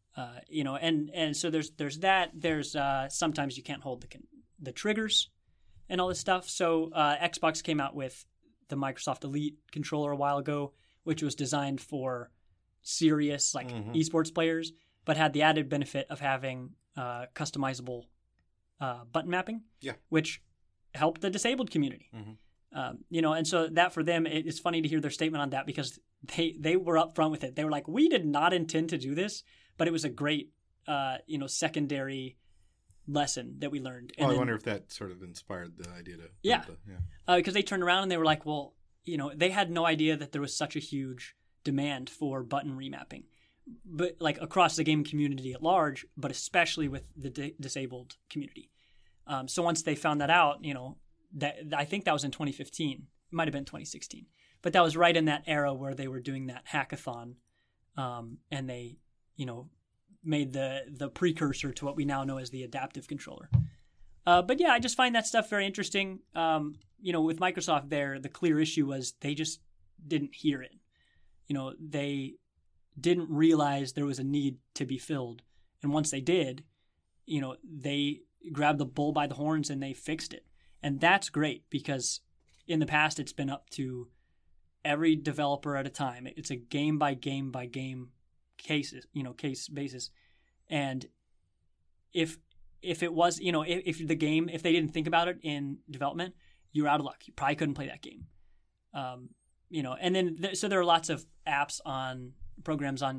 And so there's that. There's sometimes you can't hold the triggers and all this stuff. So Xbox came out with the Microsoft Elite controller a while ago, which was designed for serious esports players, but had the added benefit of having customizable button mapping, which helped the disabled community. Mm-hmm. And so that for them, it's funny to hear their statement on that because they were upfront with it. They were like, we did not intend to do this, but it was a great, secondary lesson that we learned. And I wonder if that sort of inspired the idea to... Because they turned around and they were like, well, they had no idea that there was such a huge demand for button remapping, but like across the game community at large, but especially with the disabled community. So once they found that out, that I think that was in 2015. It might have been 2016, but that was right in that era where they were doing that hackathon, and they, made the precursor to what we now know as the adaptive controller. But yeah, I just find that stuff very interesting. With Microsoft there, the clear issue was they just didn't hear it. They didn't realize there was a need to be filled. And once they did, they grabbed the bull by the horns and they fixed it. And that's great because in the past it's been up to every developer at a time. It's a game by game by game case basis. And if it was, if the game, if they didn't think about it in development, you're out of luck. You probably couldn't play that game. And then so there are lots of apps programs on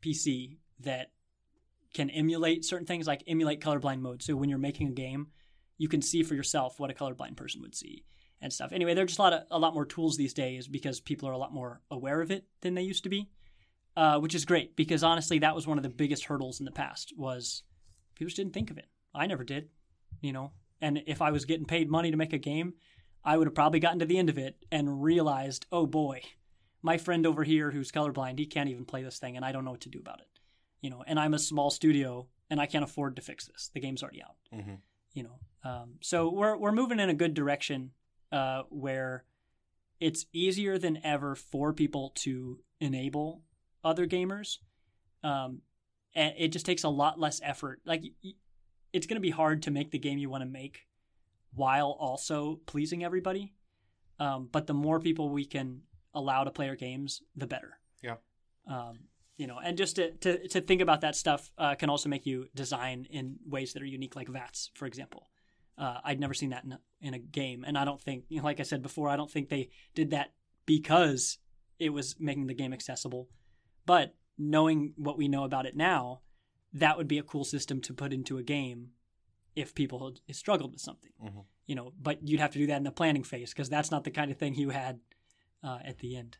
PC that can emulate certain things, like emulate colorblind mode. So when you're making a game, you can see for yourself what a colorblind person would see and stuff. Anyway, there's a lot more tools these days because people are a lot more aware of it than they used to be, which is great because honestly, that was one of the biggest hurdles in the past was people just didn't think of it. I never did, and if I was getting paid money to make a game, I would have probably gotten to the end of it and realized, oh boy, my friend over here who's colorblind, he can't even play this thing and I don't know what to do about it. And I'm a small studio and I can't afford to fix this. The game's already out. Mm-hmm. So we're moving in a good direction where it's easier than ever for people to enable other gamers. And it just takes a lot less effort. Like it's going to be hard to make the game you want to make while also pleasing everybody. But the more people we can allow to play our games, the better. Yeah. And just to think about that stuff can also make you design in ways that are unique, like VATS, for example. I'd never seen that in a game. And I don't think, like I said before, I don't think they did that because it was making the game accessible. But knowing what we know about it now, that would be a cool system to put into a game if people had struggled with something. Mm-hmm. But you'd have to do that in the planning phase because that's not the kind of thing you had at the end.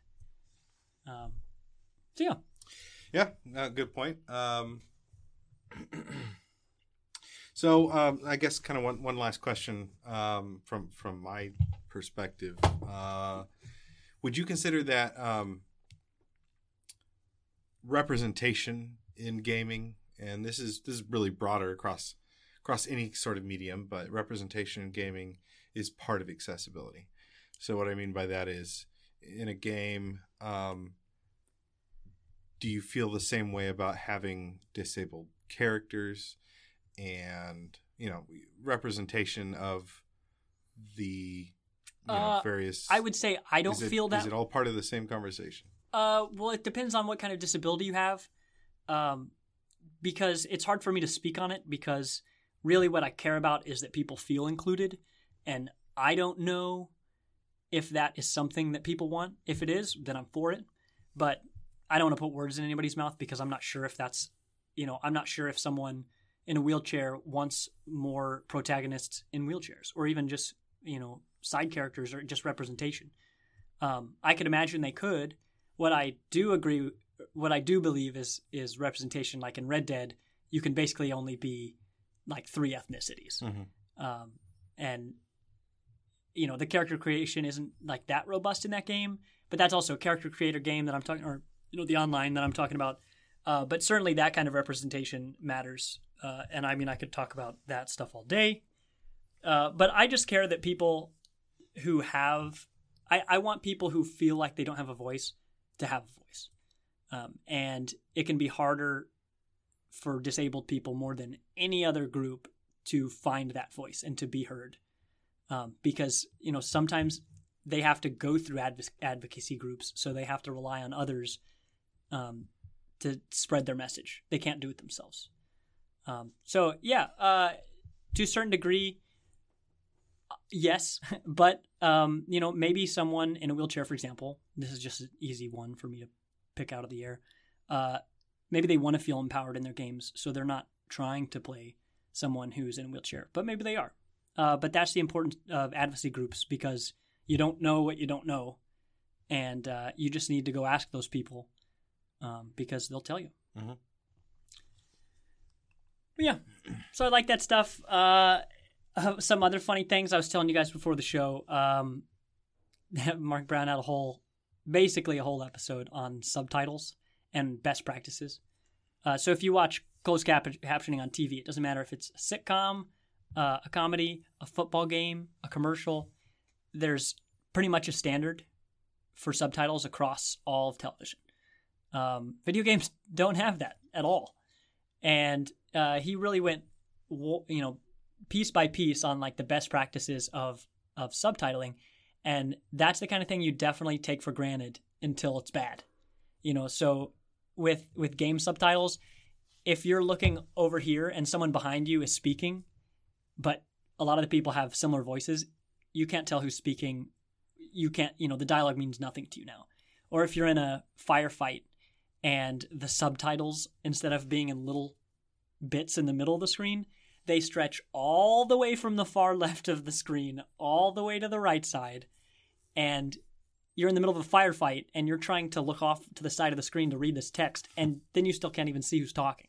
So yeah. Yeah, good point. So I guess kind of one last question from my perspective. Would you consider that representation in gaming, and this is really broader across any sort of medium, but representation in gaming is part of accessibility. So what I mean by that is, in a game, do you feel the same way about having disabled characters and, representation of the various... I would say I don't feel that... Is it all part of the same conversation? Well, it depends on what kind of disability you have, because it's hard for me to speak on it because really what I care about is that people feel included, and I don't know if that is something that people want. If it is, then I'm for it, but I don't want to put words in anybody's mouth because I'm not sure if that's, I'm not sure if someone in a wheelchair wants more protagonists in wheelchairs or even just, side characters or just representation. I could imagine they could. What I do believe is representation. Like in Red Dead, you can basically only be like 3 ethnicities. Mm-hmm. And, the character creation isn't like that robust in that game, but that's also a character creator game that I'm talking, or, the online that I'm talking about. But certainly that kind of representation matters. And I mean, I could talk about that stuff all day. But I just care that people who have, I want people who feel like they don't have a voice to have a voice. And it can be harder for disabled people more than any other group to find that voice and to be heard. Because, sometimes they have to go through advocacy groups, so they have to rely on others to spread their message. They can't do it themselves. To a certain degree, yes, but maybe someone in a wheelchair, for example, this is just an easy one for me to pick out of the air. Maybe they want to feel empowered in their games, so they're not trying to play someone who's in a wheelchair, but maybe they are. But that's the importance of advocacy groups, because you don't know what you don't know, and you just need to go ask those people because they'll tell you. Mm-hmm. But yeah, so I like that stuff. Some other funny things I was telling you guys before the show. Mark Brown had basically a whole episode on subtitles and best practices. So if you watch closed captioning on TV, it doesn't matter if it's a sitcom, a comedy, a football game, a commercial. There's pretty much a standard for subtitles across all of television. Video games don't have that at all. And he really went, piece by piece on like the best practices of subtitling. And that's the kind of thing you definitely take for granted until it's bad. So with game subtitles, if you're looking over here and someone behind you is speaking, but a lot of the people have similar voices, you can't tell who's speaking. You can't, the dialogue means nothing to you now. Or if you're in a firefight and the subtitles, instead of being in little bits in the middle of the screen, they stretch all the way from the far left of the screen all the way to the right side, and you're in the middle of a firefight and you're trying to look off to the side of the screen to read this text, and then you still can't even see who's talking.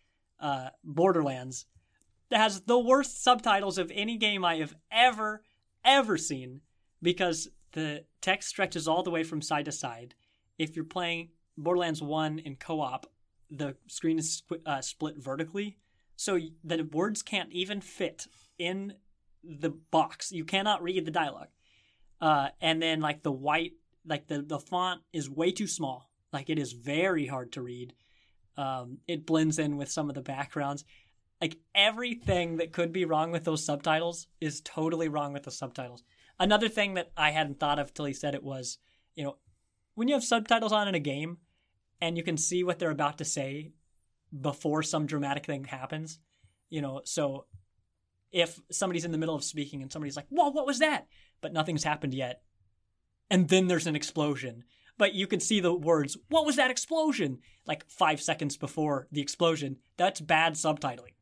Borderlands has the worst subtitles of any game I have ever seen, because the text stretches all the way from side to side. If you're playing Borderlands 1 in co-op, the screen is split vertically, so the words can't even fit in the box. You cannot read the dialogue. And then like the white, like the font is way too small. Like it is very hard to read. It blends in with some of the backgrounds. Like everything that could be wrong with those subtitles is totally wrong with the subtitles. Another thing that I hadn't thought of till he said it was, when you have subtitles on in a game and you can see what they're about to say before some dramatic thing happens, so if somebody's in the middle of speaking and somebody's like, whoa, what was that? But nothing's happened yet. And then there's an explosion. But you can see the words, what was that explosion? Like 5 seconds before the explosion. That's bad subtitling,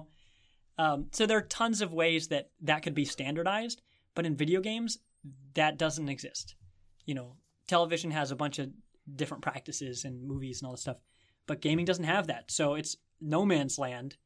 So there are tons of ways that could be standardized. But in video games, that doesn't exist. Television has a bunch of different practices and movies and all this stuff. But gaming doesn't have that. So it's no man's land,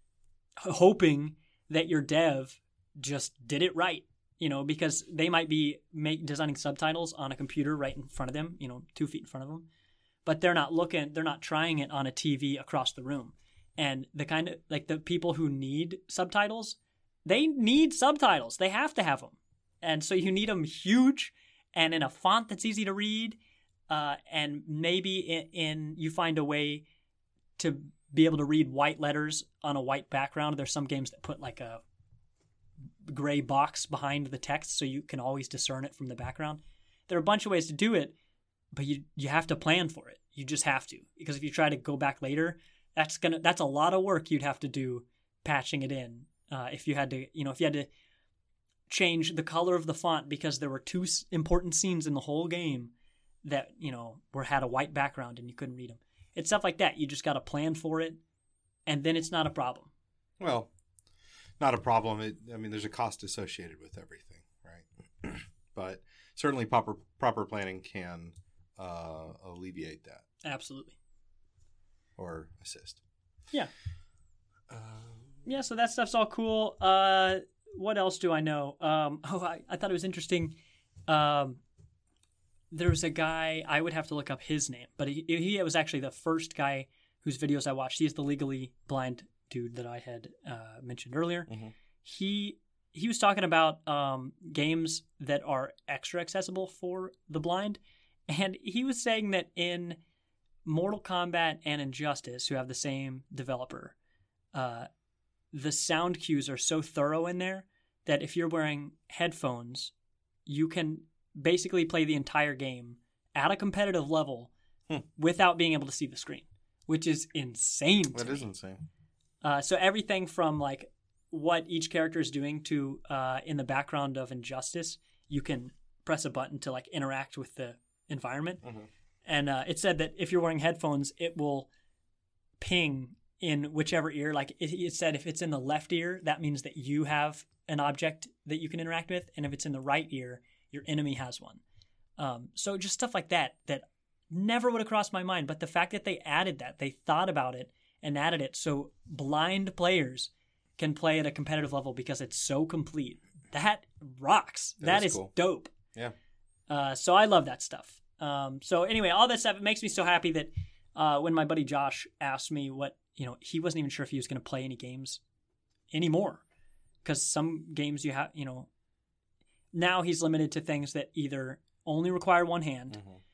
hoping that your dev just did it right, because they might be designing subtitles on a computer right in front of them, 2 feet in front of them, but they're not trying it on a TV across the room. And the kind of like the people who need subtitles, they need subtitles. They have to have them. And so you need them huge and in a font that's easy to read. And maybe you find a way to be able to read white letters on a white background. There's some games that put like a gray box behind the text so you can always discern it from the background. There are a bunch of ways to do it, but you have to plan for it. You just have to, because if you try to go back later, that's a lot of work you'd have to do patching it in. If you had to change the color of the font because there were 2 important scenes in the whole game that had a white background and you couldn't read them. It's stuff like that. You just got to plan for it, and then it's not a problem. Well, not a problem. There's a cost associated with everything, right? But certainly proper planning can alleviate that. Absolutely. Or assist. Yeah. So that stuff's all cool. What else do I know? I thought it was interesting. There was a guy, I would have to look up his name, but he was actually the first guy whose videos I watched. He's the legally blind dude that I had mentioned earlier. Mm-hmm. He was talking about games that are extra accessible for the blind, and he was saying that in Mortal Kombat and Injustice, who have the same developer, the sound cues are so thorough in there that if you're wearing headphones, you can basically play the entire game at a competitive level without being able to see the screen, which is insane to me. That is insane. So everything from like what each character is doing to in the background of Injustice, you can press a button to like interact with the environment. Mm-hmm. And it said that if you're wearing headphones, it will ping in whichever ear. Like it said if it's in the left ear, that means that you have an object that you can interact with. And if it's in the right ear, your enemy has one. So just stuff like that never would have crossed my mind. But the fact that they added that, they thought about it and added it so blind players can play at a competitive level because it's so complete. That rocks. That is cool. Dope. Yeah. So I love that stuff. So anyway, all that stuff, it makes me so happy that when my buddy Josh asked me what, he wasn't even sure if he was going to play any games anymore. Because some games you have, now he's limited to things that either only require one hand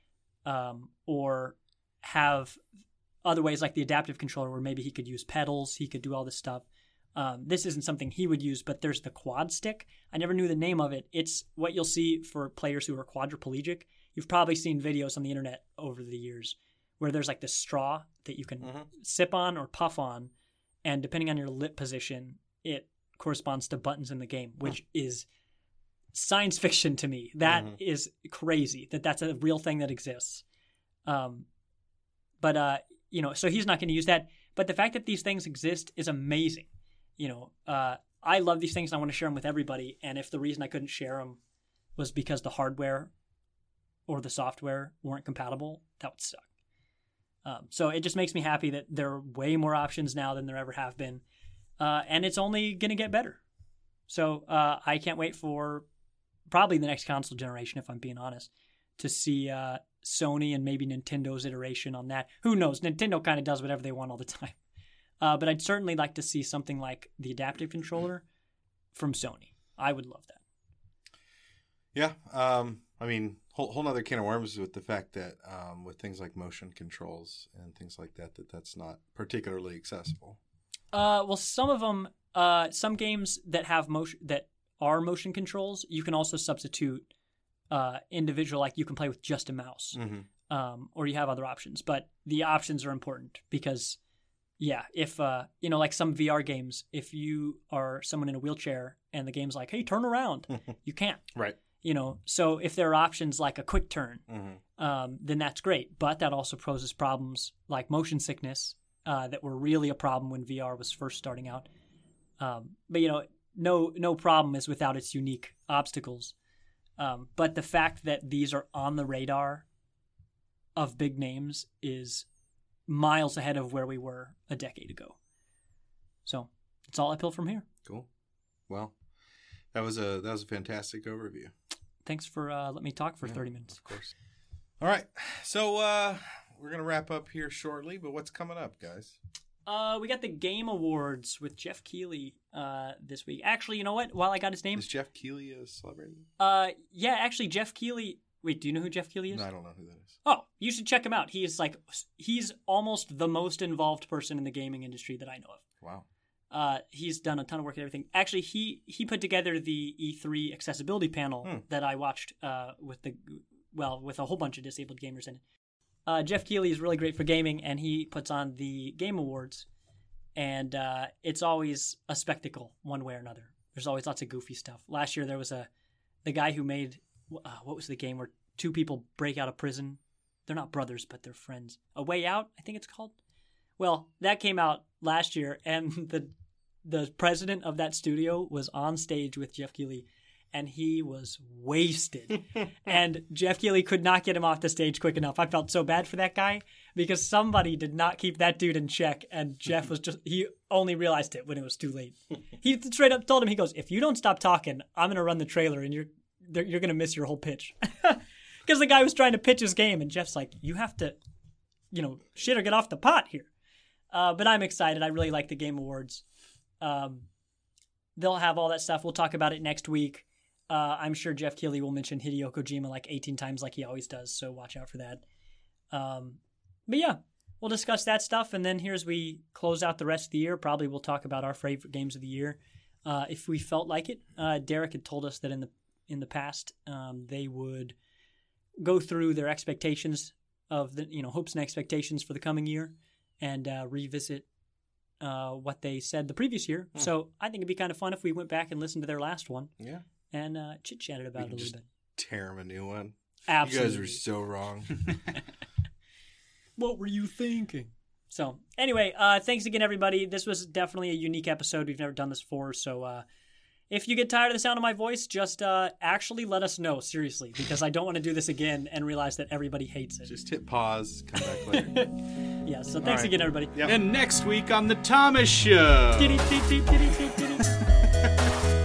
or have other ways like the adaptive controller where maybe he could use pedals, he could do all this stuff. This isn't something he would use, but there's the quad stick. I never knew the name of it. It's what you'll see for players who are quadriplegic. You've probably seen videos on the internet over the years where there's like this straw that you can sip on or puff on, and depending on your lip position, it corresponds to buttons in the game, which is science fiction to me. That is crazy that's a real thing that exists. But so he's not going to use that. But the fact that these things exist is amazing. I love these things and I want to share them with everybody. And if the reason I couldn't share them was because the hardware or the software weren't compatible, that would suck. So it just makes me happy that there are way more options now than there ever have been. And it's only going to get better. So I can't wait for probably the next console generation, if I'm being honest, to see Sony and maybe Nintendo's iteration on that. Who knows? Nintendo kind of does whatever they want all the time. But I'd certainly like to see something like the adaptive controller from Sony. I would love that. Yeah. Whole nother can of worms with the fact that with things like motion controls and things like that, that's not particularly accessible. Well, some of them, some games that have motion controls, you can also substitute individual, like you can play with just a mouse, or you have other options. But the options are important because, if like some VR games, if you are someone in a wheelchair and the game's like, hey, turn around, you can't. Right. So if there are options like a quick turn, then that's great. But that also poses problems like motion sickness that were really a problem when VR was first starting out. But no problem is without its unique obstacles. But the fact that these are on the radar of big names is miles ahead of where we were a decade ago. So it's all uphill from here. Cool. Well, that was a fantastic overview. Thanks for letting me talk for 30 minutes. Of course. All right. So we're going to wrap up here shortly, but what's coming up, guys? We got the Game Awards with Jeff Keighley this week. Actually, you know what? While I got his name. Is Jeff Keighley a celebrity? Yeah, actually, Jeff Keighley. Wait, do you know who Jeff Keighley is? No, I don't know who that is. Oh, you should check him out. He's almost the most involved person in the gaming industry that I know of. Wow. He's done a ton of work and everything. Actually, he put together the E3 accessibility panel that I watched with a whole bunch of disabled gamers in it. Jeff Keighley is really great for gaming, and he puts on the Game Awards, and it's always a spectacle one way or another. There's always lots of goofy stuff. Last year there was the guy who made what was the game where two people break out of prison? They're not brothers, but they're friends. A Way Out, I think it's called. Well, that came out last year, and the president of that studio was on stage with Jeff Keighley, and he was wasted. And Jeff Keighley could not get him off the stage quick enough. I felt so bad for that guy because somebody did not keep that dude in check, and Jeff he only realized it when it was too late. He straight up told him, he goes, if you don't stop talking, I'm going to run the trailer, and you're going to miss your whole pitch. Because the guy was trying to pitch his game, and Jeff's like, you have to, shit or get off the pot here. But I'm excited. I really like the Game Awards. They'll have all that stuff. We'll talk about it next week. I'm sure Jeff Keighley will mention Hideo Kojima like 18 times like he always does, so watch out for that. But yeah, we'll discuss that stuff, and then here as we close out the rest of the year, probably we'll talk about our favorite games of the year. If we felt like it. Derek had told us that in the past they would go through their expectations of the hopes and expectations for the coming year and revisit what they said the previous year. So I think it'd be kind of fun if we went back and listened to their last one. Yeah. And chit-chatted about it a little bit. Tear them a new one. Absolutely. You guys were so wrong. What were you thinking? So anyway, thanks again, everybody. This was definitely a unique episode. We've never done this before. So if you get tired of the sound of my voice, just actually let us know, seriously, because I don't want to do this again and realize that everybody hates it. Just hit pause, come back later. Yeah, so thanks again, everybody. Yep. And next week on The Thomas Show.